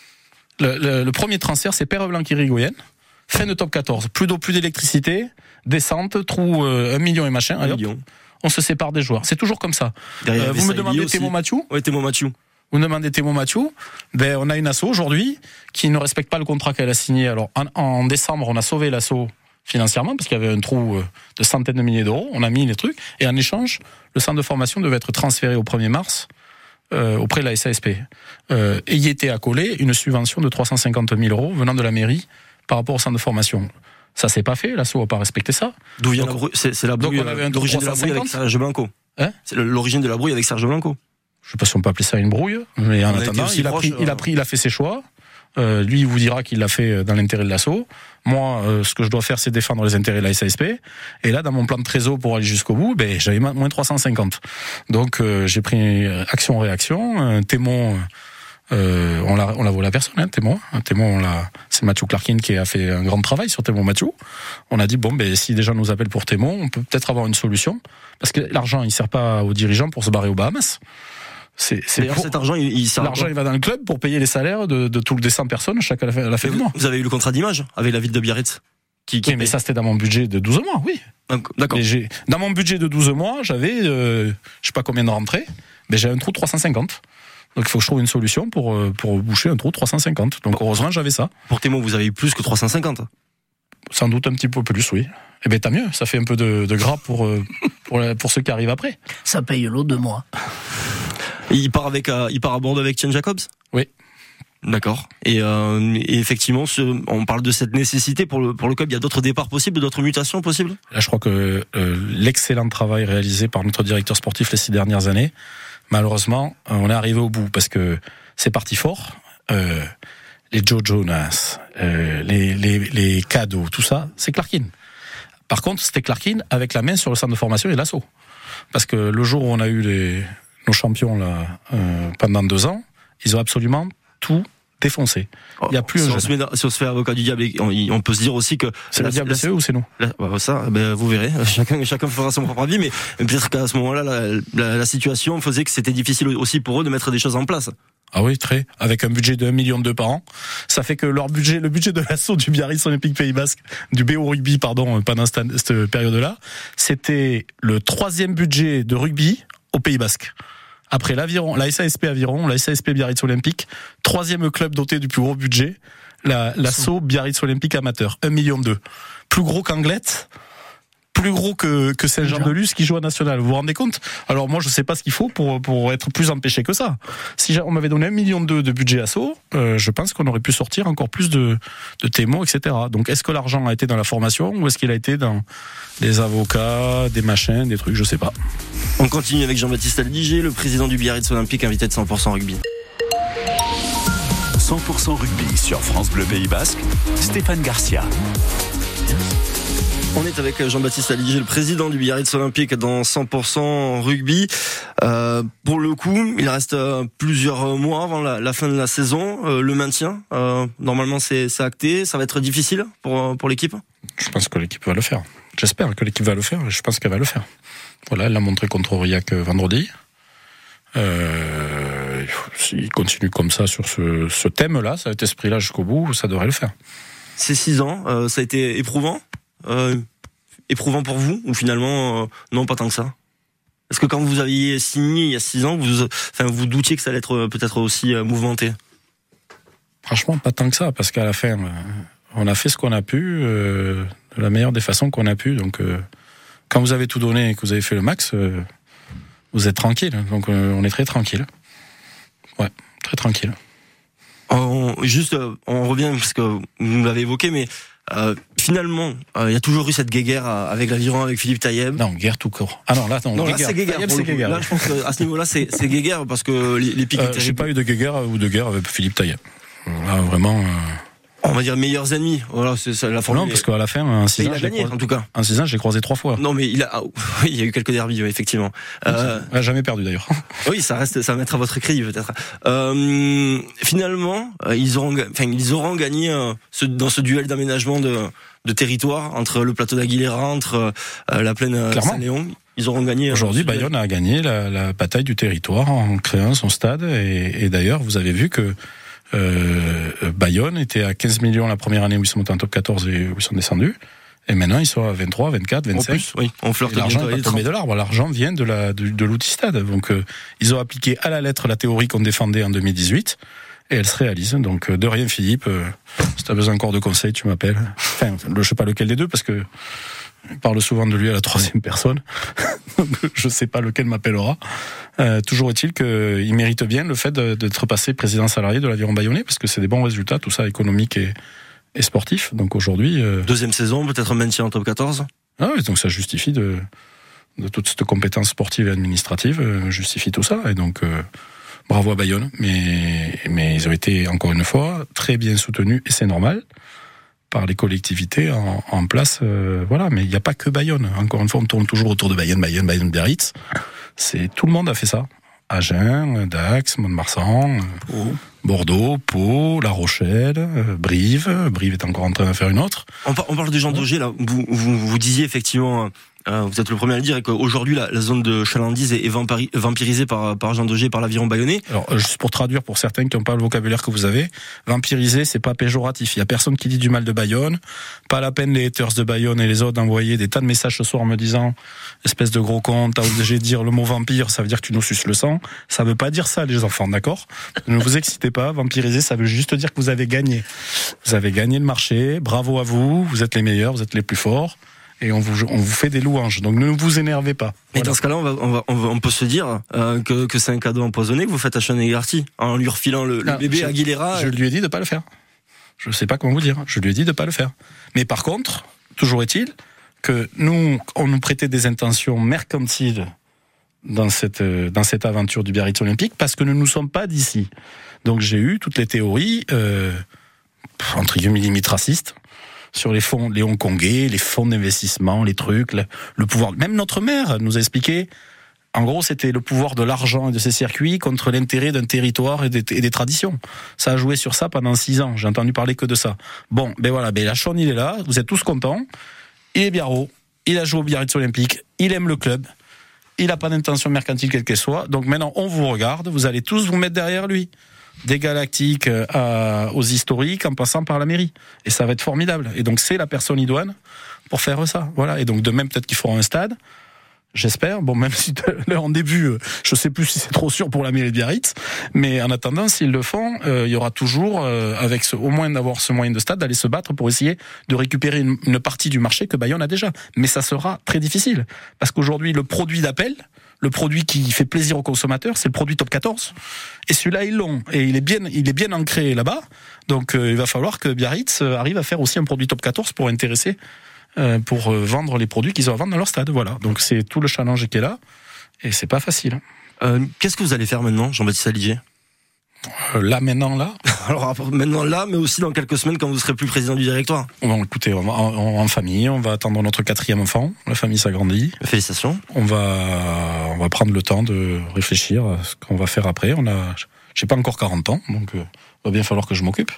Le, le, le premier transfert, c'est Père-Blanc-Irigoyen. Fin de top quatorze. Plus d'eau, plus d'électricité, descente, trou euh, un million et machin. Un million. On se sépare des joueurs. C'est toujours comme ça. Euh, vous me demandez Thémo Mathieu? Oui, Thémo Mathieu. Vous demandez Thémo Mathieu, ben on a une asso aujourd'hui qui ne respecte pas le contrat qu'elle a signé. Alors en, en décembre, on a sauvé l'asso financièrement parce qu'il y avait un trou de centaines de milliers d'euros. On a mis les trucs et en échange, le centre de formation devait être transféré au premier mars euh, auprès de la S A S P. Euh, et y était accolé une subvention de trois cent cinquante mille euros venant de la mairie par rapport au centre de formation. Ça s'est pas fait, l'asso n'a pas respecté ça. D'où vient donc, la brouille? C'est, c'est la brouille, donc on avait un l'origine de la brouille avec Serge Blanco. Hein? C'est l'origine de la brouille avec Serge Blanco. Je sais pas si on peut appeler ça une brouille, mais en attendant, il a, proche, pris, euh... il a pris, il a fait ses choix. Euh, lui, il vous dira qu'il l'a fait dans l'intérêt de l'asso. Moi, euh, ce que je dois faire, c'est défendre les intérêts de la S A S P. Et là, dans mon plan de trésor pour aller jusqu'au bout, ben, j'avais moins trois cent cinquante. Donc, euh, j'ai pris action-réaction. Un témoin, euh, on l'a, on l'a volé à personne, hein, témoin. Un témoin, on l'a, c'est Mathieu Clarkin qui a fait un grand travail sur témoin Mathieu. On a dit, bon, ben, si des gens nous appellent pour témoin, on peut peut-être avoir une solution. Parce que l'argent, il sert pas aux dirigeants pour se barrer aux Bahamas. C'est, c'est D'ailleurs, pour... cet argent, il, il sert l'argent, il va dans le club pour payer les salaires de, de toutes les cent personnes chaque à la fin du mois. Vous avez eu le contrat d'image avec la ville de Biarritz qui, qui oui, mais ça, c'était dans mon budget de douze mois, oui. D'accord. J'ai, dans mon budget de douze mois, j'avais, euh, je sais pas combien de rentrées, mais j'ai un trou de trois cent cinquante. Donc, il faut que je trouve une solution pour, pour boucher un trou de trois cent cinquante. Donc, heureusement, j'avais ça. Pour tes mots, vous avez eu plus que trois cent cinquante? Sans doute un petit peu plus, oui. Eh ben, tant mieux. Ça fait un peu de, de gras pour, pour, pour ceux qui arrivent après. Ça paye l'eau de moi. Il part avec, euh, il part à Bordeaux avec Gian Jacobs? Oui. D'accord. Et, euh, et effectivement, ce, on parle de cette nécessité pour le, pour le club. Il y a d'autres départs possibles, d'autres mutations possibles? Là, je crois que euh, l'excellent travail réalisé par notre directeur sportif les six dernières années, malheureusement, on est arrivé au bout parce que c'est parti fort. Euh, les Joe Jonas, euh, les, les, les cadeaux, tout ça, c'est Clarkin. Par contre, c'était Clarkin avec la main sur le centre de formation et l'assaut. Parce que le jour où on a eu les, nos champions là euh, pendant deux ans, ils ont absolument tout défoncé. Il y a plus si, un on se met, si on se fait avocat du diable, on, on peut se dire aussi que c'est la, le diable, la, c'est eux ou c'est nous la, bah, ça, ben, vous verrez. Chacun, chacun fera son propre avis, mais peut-être qu'à ce moment-là, la, la, la situation faisait que c'était difficile aussi pour eux de mettre des choses en place. Ah oui, très. Avec un budget de un million deux par an, ça fait que leur budget, le budget de l'assaut du Biarritz Olympique Pays Basque, du B O Rugby, pardon, pendant cette, cette période-là, c'était le troisième budget de rugby au Pays Basque. Après l'Aviron, la S A S P Aviron, la S A S P Biarritz Olympique, troisième club doté du plus gros budget, la, l'assaut Biarritz Olympique amateur, un million deux. Plus gros qu'Anglette, plus gros que, que Saint-Jean-de-Luz qui joue à National. Vous vous rendez compte? Alors moi, je sais pas ce qu'il faut pour, pour être plus empêché que ça. Si on m'avait donné un million deux de budget asso, euh, je pense qu'on aurait pu sortir encore plus de, de T M O, et cetera. Donc est-ce que l'argent a été dans la formation ou est-ce qu'il a été dans des avocats, des machins, des trucs, je sais pas. On continue avec Jean-Baptiste Aldiger, le président du Biarritz Olympique, invité de cent pour cent rugby. cent pour cent rugby sur France Bleu Pays Basque, Stéphane Garcia. On est avec Jean-Baptiste Aldiger, le président du Biarritz Olympique dans cent pour cent rugby. Euh, pour le coup, il reste plusieurs mois avant la, la fin de la saison. Euh, le maintien, euh, normalement c'est, c'est acté. Ça va être difficile pour, pour l'équipe? Je pense que l'équipe va le faire. J'espère que l'équipe va le faire. Je pense qu'elle va le faire. Voilà, elle l'a montré contre Aurillac vendredi. Euh, s'il continue comme ça sur ce, ce thème-là, cet esprit-là jusqu'au bout, ça devrait le faire. C'est six ans, euh, ça a été éprouvant euh, Éprouvant pour vous? Ou finalement, euh, non, pas tant que ça? Est-ce que quand vous aviez signé il y a six ans, vous, enfin, vous doutiez que ça allait être peut-être aussi euh, mouvementé? Franchement, pas tant que ça, parce qu'à la fin, euh, on a fait ce qu'on a pu, euh, de la meilleure des façons qu'on a pu. Donc, euh, quand vous avez tout donné et que vous avez fait le max, euh, vous êtes tranquille. Donc, euh, on est très tranquille. Ouais, très tranquille. On, juste, euh, on revient, parce que vous l'avez évoqué, mais euh, finalement, il euh, y a toujours eu cette guéguerre avec l'aviron, avec Philippe Taïeb. Non, guerre tout court. Ah non, là, non, non là guéguerre. c'est guéguerre. Taïeb, c'est guéguerre. Là, je pense qu'à ce niveau-là, c'est, c'est guéguerre, parce que les, les pics euh, étaient... J'ai pas eu de guéguerre ou de guerre avec Philippe Taïeb. Là, vraiment... Euh... On va dire meilleurs ennemis. Voilà, c'est ça la formule. Non, parce qu'à la fin, en six ans, il a gagné, croisé, en tout cas. En six ans, j'ai croisé trois fois. Non, mais il a, ah, oui, il y a eu quelques derbies, effectivement. Euh... Il a jamais perdu d'ailleurs. Oui, ça reste, ça va mettre à votre crédit peut-être. Euh, finalement, ils auront, enfin, ils auront gagné euh, ce, dans ce duel d'aménagement de, de territoire entre le plateau d'Aguilera, entre euh, la plaine euh, Saint-Léon. Ils auront gagné. Aujourd'hui, euh, Bayonne a gagné la, la bataille du territoire en créant son stade. Et, et d'ailleurs, vous avez vu que Euh, Bayonne était à quinze millions la première année où ils sont montés en top quatorze et où ils sont descendus. Et maintenant, ils sont à vingt-trois, vingt-quatre, vingt-cinq. En plus, oui, on flirte bien. L'argent est pas tombé de l'arbre. L'argent vient de la, de, de l'outil stade. Donc, euh, ils ont appliqué à la lettre la théorie qu'on défendait en deux mille dix-huit. Et elle se réalise. Donc, euh, de rien, Philippe. Euh, si t'as besoin encore de conseils, tu m'appelles. Enfin, je sais pas lequel des deux parce que il parle souvent de lui à la troisième personne. Donc, je sais pas lequel m'appellera. Euh, toujours est-il qu'il mérite bien le fait de, d'être passé président salarié de l'Aviron Bayonnais parce que c'est des bons résultats, tout ça économique et, et sportif. Donc aujourd'hui, euh... deuxième saison, peut-être un maintien en top quatorze. Ah oui, donc ça justifie de, de toute cette compétence sportive et administrative, euh, justifie tout ça. Et donc euh, bravo à Bayonne, mais mais ils ont été encore une fois très bien soutenus et c'est normal par les collectivités en, en place, euh, voilà. Mais il n'y a pas que Bayonne. Encore une fois, on tourne toujours autour de Bayonne, Bayonne, Bayonne, Biarritz. C'est tout le monde a fait ça. Agen, Dax, Mont-de-Marsan, Pau. Bordeaux, Pau, La Rochelle, euh, Brive. Brive est encore en train de faire une autre. On, par, on parle de Jean Daugé là. Vous, vous, vous disiez effectivement. Euh, vous êtes le premier à le dire, et qu'aujourd'hui la, la zone de chalandise est, est vampiri, vampirisée par, par Jean Daugé, par l'Aviron Bayonnais. Alors juste pour traduire pour certains qui n'ont pas le vocabulaire que vous avez, vampirisé c'est pas péjoratif. Il y a personne qui dit du mal de Bayonne. Pas la peine les haters de Bayonne et les autres d'envoyer des tas de messages ce soir en me disant espèce de gros con, t'as obligé de dire le mot vampire, ça veut dire que tu nous suces le sang. Ça veut pas dire ça les enfants, d'accord? Ne vous excitez pas. Vampiriser ça veut juste dire que vous avez gagné. Vous avez gagné le marché. Bravo à vous. Vous êtes les meilleurs. Vous êtes les plus forts. Et on vous, on vous fait des louanges. Donc ne vous énervez pas. Mais voilà. dans ce cas-là, on, va, on, va, on, va, on peut se dire euh, que, que c'est un cadeau empoisonné que vous faites à Sean Egarty en lui refilant le, le non, bébé je, Aguilera. Je lui ai dit de pas le faire. Je sais pas comment vous dire. Je lui ai dit de pas le faire. Mais par contre, toujours est-il que nous, on nous prêtait des intentions mercantiles dans cette, dans cette aventure du Biarritz Olympique parce que nous ne nous sommes pas d'ici. Donc j'ai eu toutes les théories, euh, entre guillemets, limite racistes, sur les fonds, les hongkongais, les fonds d'investissement, les trucs, le, le pouvoir. Même notre maire nous a expliqué, en gros, c'était le pouvoir de l'argent et de ces circuits contre l'intérêt d'un territoire et des, et des traditions. Ça a joué sur ça pendant six ans. J'ai entendu parler que de ça. Bon, ben voilà, ben la Sean, il est là. Vous êtes tous contents. Il est biarro. Il a joué au Biarritz Olympique. Il aime le club. Il n'a pas d'intention mercantile quelle qu'elle soit. Donc maintenant, on vous regarde. Vous allez tous vous mettre derrière lui. Des galactiques à, aux historiques en passant par la mairie. Et ça va être formidable. Et donc c'est la personne idoine pour faire ça. Voilà. Et donc de même peut-être qu'ils feront un stade. J'espère. Bon, même si là en début, je sais plus si c'est trop sûr pour la mairie de Biarritz, mais en attendant, s'ils le font, euh, il y aura toujours, euh, avec ce, au moins d'avoir ce moyen de stade, d'aller se battre pour essayer de récupérer une, une partie du marché que Bayonne a déjà. Mais ça sera très difficile parce qu'aujourd'hui, le produit d'appel, le produit qui fait plaisir aux consommateurs, c'est le produit top quatorze. Et celui-là, ils l'ont. Et il est bien, il est bien ancré là-bas. Donc, euh, il va falloir que Biarritz arrive à faire aussi un produit top quatorze pour intéresser, euh, pour euh, vendre les produits qu'ils ont à vendre dans leur stade. Voilà. Donc, c'est tout le challenge qui est là. Et c'est pas facile. Euh, qu'est-ce que vous allez faire maintenant, Jean-Baptiste Aliger ? Euh, là, maintenant, là. Alors, maintenant, là, mais aussi dans quelques semaines quand vous serez plus président du directoire. On va écouter, on va en, en famille, on va attendre notre quatrième enfant. La famille s'agrandit. Félicitations. On va, on va prendre le temps de réfléchir à ce qu'on va faire après. On a, j'ai pas encore quarante ans, donc euh, il va bien falloir que je m'occupe.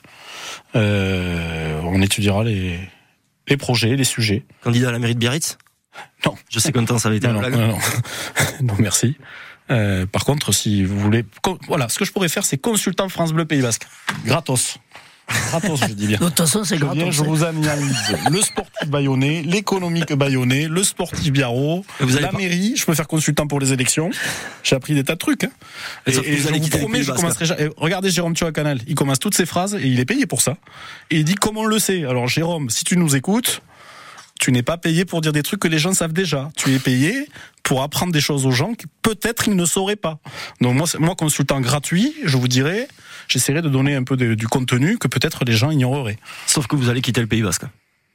Euh, on étudiera les, les projets, les sujets. Candidat à la mairie de Biarritz ? Non. Je sais combien ça avait été. Non, non, non, non. Non, merci. Euh, par contre, si vous voulez, voilà, ce que je pourrais faire, c'est consultant France Bleu Pays Basque, gratos, gratos, je dis bien. De toute façon, c'est je gratos. Viens, je vous analyse le sportif bayonnais, l'économique bayonnais, le sportif biarro, la pas... mairie. Je peux faire consultant pour les élections. J'ai appris des tas de trucs. Hein. Et, et, et je vous promets, je commencerai. Et regardez Jérôme Thio à Canal, il commence toutes ses phrases et il est payé pour ça. Et il dit comment on le sait. Alors Jérôme, si tu nous écoutes. Tu n'es pas payé pour dire des trucs que les gens savent déjà. Tu es payé pour apprendre des choses aux gens que peut-être ils ne sauraient pas. Donc moi, moi consultant gratuit, je vous dirais, j'essaierai de donner un peu de, du contenu que peut-être les gens ignoreraient. Sauf que vous allez quitter le Pays Basque.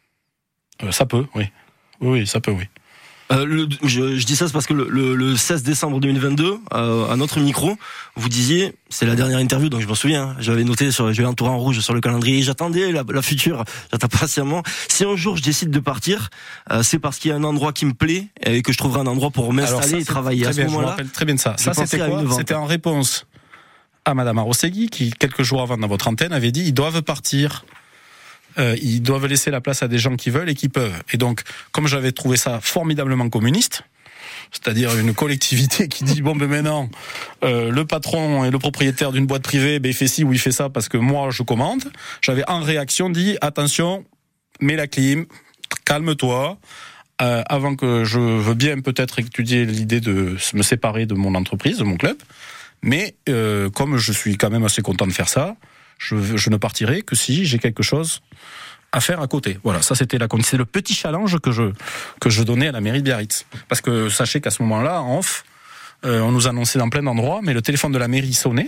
Euh, ça peut, oui. Oui, oui, ça peut, oui. Euh, le, je, je dis ça c'est parce que le, le, le seize décembre deux mille vingt-deux, euh, à notre micro, vous disiez, c'est la dernière interview, donc je m'en souviens, j'avais noté, sur, j'avais un tour en rouge sur le calendrier, j'attendais la, la future, j'attends patiemment. Si un jour je décide de partir, euh, c'est parce qu'il y a un endroit qui me plaît et que je trouverai un endroit pour m'installer ça, et travailler. À ce bien, moment-là, je me rappelle très bien de ça. Ça c'était quoi ? C'était en réponse à Madame Arostegui qui, quelques jours avant dans votre antenne, avait dit ils doivent partir. Euh, ils doivent laisser la place à des gens qui veulent et qui peuvent. Et donc, comme j'avais trouvé ça formidablement communiste, c'est-à-dire une collectivité qui dit bon ben maintenant euh, le patron et le propriétaire d'une boîte privée, ben il fait ci ou il fait ça parce que moi je commande. J'avais en réaction dit attention, mets la clim, calme-toi. Euh, avant que je veux bien peut-être étudier l'idée de me séparer de mon entreprise, de mon club, mais euh, comme je suis quand même assez content de faire ça. Je, je ne partirai que si j'ai quelque chose à faire à côté. Voilà, ça c'était la c'est le petit challenge que je que je donnais à la mairie de Biarritz. Parce que sachez qu'à ce moment-là, en off, euh, on nous annonçait dans plein d'endroits, mais le téléphone de la mairie sonnait.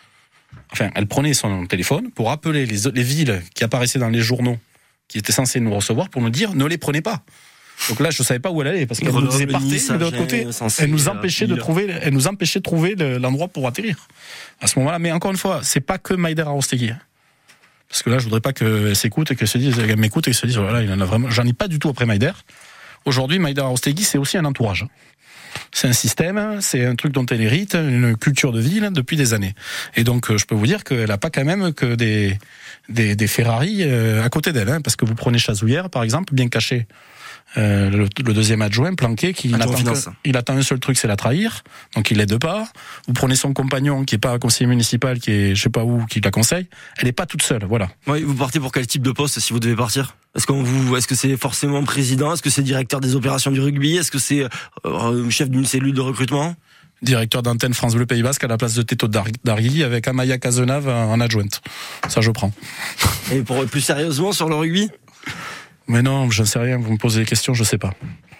Enfin, elle prenait son téléphone pour appeler les, les villes qui apparaissaient dans les journaux, qui étaient censées nous recevoir, pour nous dire ne les prenez pas. Donc là, je savais pas où elle allait parce qu'elle nous disait partez, mais de l'autre côté, elle nous empêchait de trouver, elle nous empêchait de trouver l'endroit pour atterrir. À ce moment-là, mais encore une fois, c'est pas que Maïder Arostegui. Parce que là, je voudrais pas qu'elle s'écoute et qu'elle se dise, elle m'écoute et qu'elle se dise, voilà, il en a vraiment, j'en ai pas du tout après Maïder. Aujourd'hui, Maïder Arostegui, c'est aussi un entourage. C'est un système, c'est un truc dont elle hérite, une culture de ville depuis des années. Et donc, je peux vous dire qu'elle a pas quand même que des, des, des Ferrari à côté d'elle, hein, parce que vous prenez Chazouillère, par exemple, bien caché. Euh, le, le deuxième adjoint, Planquet, qui attend que, il attend un seul truc, c'est la trahir, donc il l'aide pas. Vous prenez son compagnon, qui est pas un conseiller municipal, qui est je sais pas où, qui la conseille. Elle est pas toute seule, voilà. Oui, vous partez pour quel type de poste si vous devez partir ? Est-ce qu'on vous, est-ce que c'est forcément président ? Est-ce que c'est directeur des opérations du rugby ? Est-ce que c'est euh, chef d'une cellule de recrutement ? Directeur d'antenne France Bleu Pays Basque à la place de Teto Dargui avec Amaya Cazenave en adjointe. Ça, je prends. Et pour plus sérieusement sur le rugby ? Mais non, je ne sais rien, vous me posez des questions, je ne sais pas.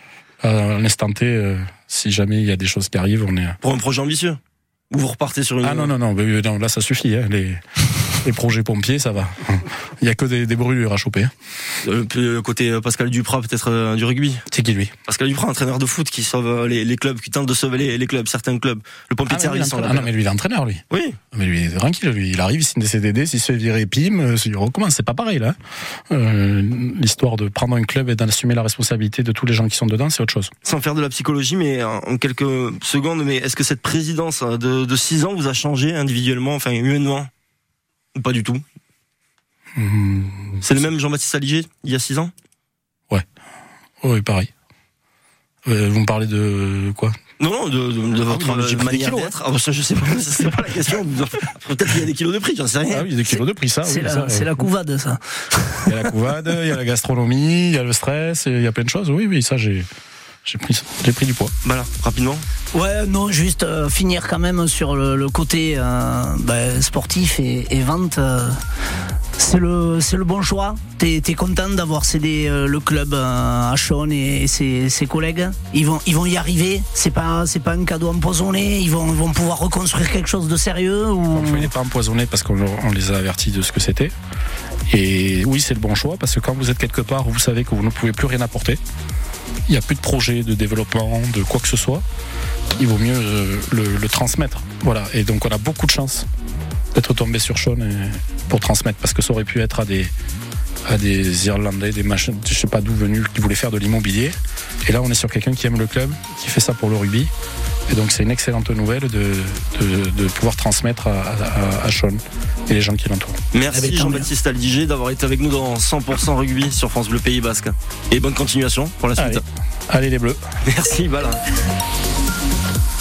À l'instant T, euh, si jamais il y a des choses qui arrivent, on est... Pour un projet ambitieux ? Ou vous repartez sur une... Ah non, non, non, mais non là ça suffit, hein, les... les projets pompiers, ça va. Il n'y a que des, des brûlures à choper. Euh, côté Pascal Duprat, peut-être euh, du rugby. C'est qui lui ? Pascal Duprat, entraîneur de foot qui sauve les, les clubs, qui tente de sauver les, les clubs, certains clubs. Le pompier de service. Ah non, mais lui il est entraîneur, lui. Oui. Mais lui il est tranquille, lui. Il arrive, il signe des C D D, s'il se fait virer P I M, il recommence. C'est pas pareil, là. Euh, l'histoire de prendre un club et d'assumer la responsabilité de tous les gens qui sont dedans, c'est autre chose. Sans faire de la psychologie, mais en quelques secondes, mais est-ce que cette présidence de, de six ans vous a changé individuellement, enfin humainement ? Ou pas du tout ? Mmh, c'est le même Jean-Baptiste Aliger il y a six ans ? Ouais. Oui, pareil. Euh, vous me parlez de quoi ? Non, non, de, de, de votre ah oui, non, manière kilos, d'être. Hein. Ah, ça, je sais pas, c'est pas la question. Peut-être qu'il y a des kilos de prix, j'en sais rien. Ah oui, il y a des kilos de prix, ça. C'est, oui, la, ça, c'est euh, la couvade, ça. Il y a la couvade, il y a la gastronomie, il y a le stress, il y a plein de choses. Oui, oui, ça, j'ai, j'ai pris, j'ai pris du poids. Voilà, rapidement. Ouais, non, juste euh, finir quand même sur le, le côté euh, bah, sportif et, et vente. Euh, c'est le, c'est le bon choix. T'es, t'es content d'avoir cédé euh, le club euh, à Sean et, et ses, ses collègues. Ils vont, ils vont y arriver. C'est pas, c'est pas un cadeau empoisonné. Ils vont, ils vont pouvoir reconstruire quelque chose de sérieux. Ou... Il n'est pas empoisonné parce qu'on on les a avertis de ce que c'était. Et oui, c'est le bon choix parce que quand vous êtes quelque part où vous savez que vous ne pouvez plus rien apporter, il n'y a plus de projet de développement, de quoi que ce soit, il vaut mieux le, le, le transmettre. Voilà. Et donc on a beaucoup de chance d'être tombé sur Sean pour transmettre, parce que ça aurait pu être à des, à des Irlandais, des machins, je sais pas d'où venus, qui voulaient faire de l'immobilier. Et là on est sur quelqu'un qui aime le club, qui fait ça pour le rugby. Et donc c'est une excellente nouvelle de, de, de pouvoir transmettre à, à, à Sean et les gens qui l'entourent. Merci Jean-Baptiste Aldiger d'avoir été avec nous dans cent pour cent rugby sur France Bleu Pays Basque. Et bonne continuation pour la suite. Allez, allez les Bleus. Merci, voilà.